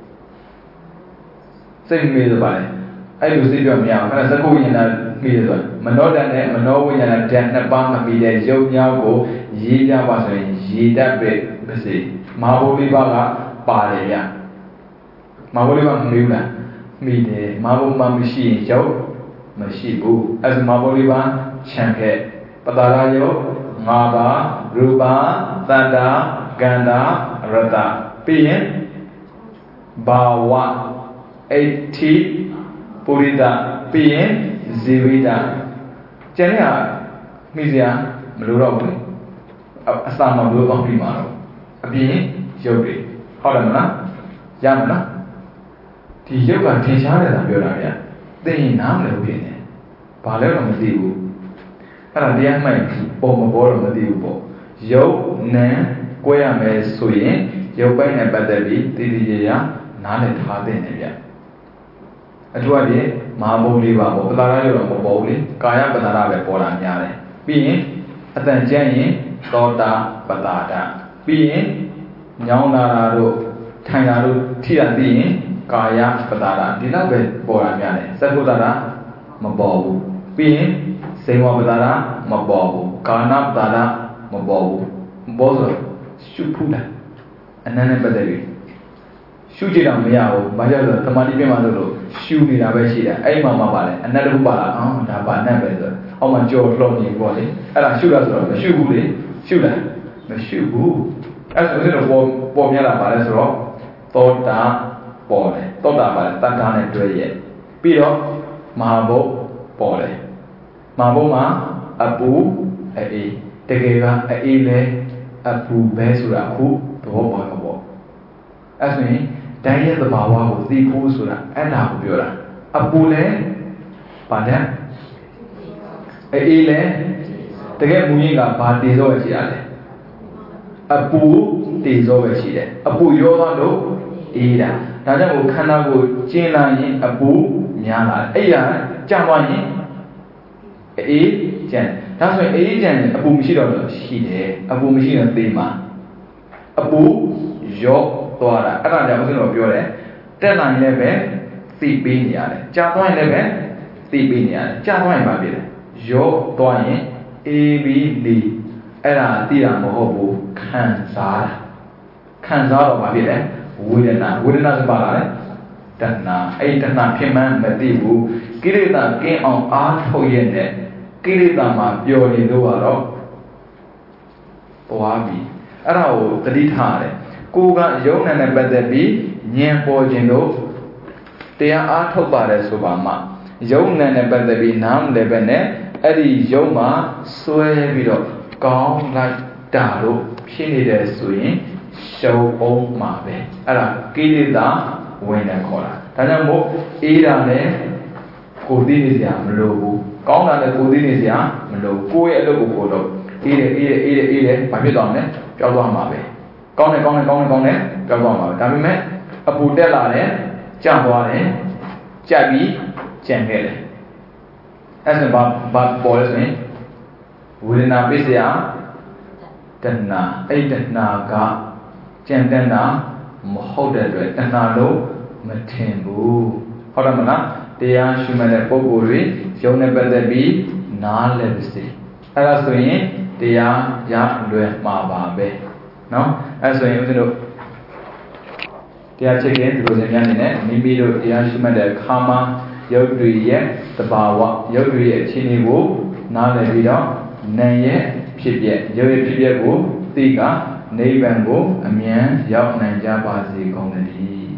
S1: စိတ်မီဆိုပါလေအဲ့လိုစိတ်ပြောမရအောင်ခဏစကုဝိညာဏမီတယ်ဆိုမနောတန်နဲ့မနောဝိညာဏဓာတ်နှစ်ပါးမမီတဲ့ရုပ်များကိုရေးပြပါဆိုရင်ရေးတတ်ပဲပါစေမဟာဗုဒ္ဓဘာကပါတယ်ဗျမဟာဗုဒ္ဓဘာမမီဘူးလားမိတယ်မဟာဗုဒ္ဓဘာမရှိရင်ရုပ်မရှိဘူးအဲ့ဒါမဟာဗုဒ္ဓဘာခြံခဲ့ပတာရယုတ်၅ပါးရူပသတ္တကန္တာရတပြီးရင်ဘာဝအဋ္ဌိပုရိသပြီးရင်ဇေဝိတကျန်တဲ့ဟာမိစရာမလိုတော့ဘူးအစာမလို့တော့ပြီးမှာတော့အပြင်ရုပ်တွေဟုတ်တယ်မလားရမလားဒီရုပ်ကထင်ရှားတယ်သာပြောတာဗျသိရင်နားမလည်ဘူးဖြစ်နေဘာလဲတော့မသိဘူးအဲ့ဒါတရားမှန်ပုံမပေါ်တော့မသိဘူးပေါ့ရုပ်နာမ်ကိုရမယ်ဆိုရင်ရုပ်ပိုင်းနဲ့ပတ်သက်ပြီးတည်တည်ရရနားလည်ထားတဲ့နေဗျအထူးအဖြင့်မဟာဘုံလေးပါပေါ့ပတာရရုပ်တော့မပေါ်ဘူးလေကာယပတာရပဲပေါ်လာများတယ်ပြီးရင်အတန်ကျမ်းရင်သောတာပတာဒပြီးရင်ညောင်းလာတာတို့ထိုင်တာတို့ထိတာသိရင်ကာယပတာရဒီလောက်ပဲပေါ်လာများတယ်သက္ကုတ္တရမပေါ်ဘူးပြီးရင်စေဝပတာရမပေါ်ဘူးကာဏပတာရမပေါ်ဘူးမပေါ်ဆိုရှုဖူးလားအနန္တပတ်သက်ပြီးရှုကြည့်တော့မရဘူးဘာကြောင့်လဲသမာဓိပြမှာလို့ရှုနေတာပဲရှိတာအဲ့မှာပါလေအနတ္တဘုပါလားအော်ဒါပါနတ်ပဲဆိုအောက်မှာကြော်လှော်နေပေါ့လေအဲ့ဒါရှုတာဆိုတော့မရှုဘူးလေရှုလားမရှုဘူးအဲ့ဆိုရင်တော့ပေါ်များလာပါလဲဆိုတော့သောတာပေါ်တယ်သောတာပါလေတတ္တာနဲ့တွဲရဲ့ပြီးတော့မဟာဘုတ်ပေါ်တယ်မဟာဘုတ်မှာအပူအေးတကယ်ကအေးလဲအပူပဲဆိုတာအခုသဘောပေါက်တော့ပေါ့အဲ့ဆိုရင်တိုင်းရဲ့သဘာဝကိုသိဖို့ဆိုတာအဲ့ဒါကိုပြောတာအပူလဲဗာတဲ့အေးလဲတကယ်မူရင်းကဘာတည်စောပဲရှိရတယ်အပူတည်စောပဲရှိတယ်အပူရောသွားလို့အေးတာဒါကြောင့်ကိုခန္ဓာကိုကျင်းလာရင်အပူများလာတယ်အဲ့ရကြံသွားရင်အေးကြံဒါဆိုရင်အေးကြံရင်အပူမရှိတော့လို့ရှိတယ်အပူမရှိရင်သိမှာအပူရောသွားတာအဲ့ဒါကြောင့်ဦးဇင်းတော်ပြောတယ်တက်လာရင်လည်းပဲသိပေးနေရတယ်ကြာသွားရင်လည်းပဲသိပေးနေရတယ်ကြာသွားရင်ဘာဖြစ်လဲရောသွားရင်အေးပြီးလီအဲ့ဒါသိတာမဟုတ်ဘူးခံစားတာခံစားတော့ဘာဖြစ်လဲဝေဒနာဆိုပါလားတဏှာအဲ့တဏှာဖြစ်မှန်းမသိဘူးကိလေသာကင်းအောင်အားထုတ်ရတဲ့ကိလေသာမှာပျော်နေလို့ကတော့သွားပြီအဲ့ဒါကိုသတိထားရတယ်ကိုကယုံနာနဲ့ပတ်သက်ပြီးဉာဏ်ပေါ်ခြင်းတို့တရားအားထုတ်ပါတယ်ဆိုပါမှယုံနာနဲ့ပတ်သက်ပြီးနားမလည်ပဲနဲ့အဲ့ဒီယုံမှာဆွဲပြီးတော့ကောင်းလိုက်တာတို့ဖြစ်နေတယ်ဆိုရင်ရှုံအောင်မှာပဲအဲ့ဒါကိလေသာဝင်တယ်ခေါ်တာဒါကြောင့်မို့အေးတာနဲ့ကိုသိနေစရာမလိုဘူးကောင်းတာနဲ့ကိုသိနေစရာမလိုကိုယ့်ရဲ့အလုပ်ကိုလုပ်အေးတယ်ဘာဖြစ်သွားမလဲကြောက်သွားမှာပဲကောင်းတယ်ကြောက်သွားမှာပဲဒါပေမဲ့အပူတက်လာတယ်ကြံသွားတယ်ကြက်ပြီးကြံခဲ့တယ်အဲ့ဒါဘာပေါ်လဲဆိုရင်ဝေဒနာပစ္စယတဏှာအဲ့တဏှာကကြံတဲ့နာမဟုတ်တဲ့အတွက်တဏှာလို့မထင်ဘူးဟုတ်တယ်မလားတရားရှုမှတ်တဲ့ပုဂ္ဂိုလ်တွေယုံနဲ့ပတ်သက်ပြီးနားလည်ပါစေအဲ့ဒါဆိုရင်တရားရလွယ်မှာပါပဲเนาะအဲ့ဆိုရင်ဦးဇင်းတို့တရားချစ်ခင်သူတို့စင်များအနေနဲ့မိမိတို့တရားရှိမှတ်တဲ့ခါမှာရုပ်တွေရဲ့တဘာဝရုပ်တွေရဲ့အခြေအနေကိုနားလည်ပြီးတော့နာမ်ရဲ့ဖြစ်ပျက်ရုပ်ရဲ့ဖြစ်ပျက်ကိုသိကနိဗ္ဗာန်ကိုအမြန်ရောက်နိုင်ကြပါစေကုန်သတည်း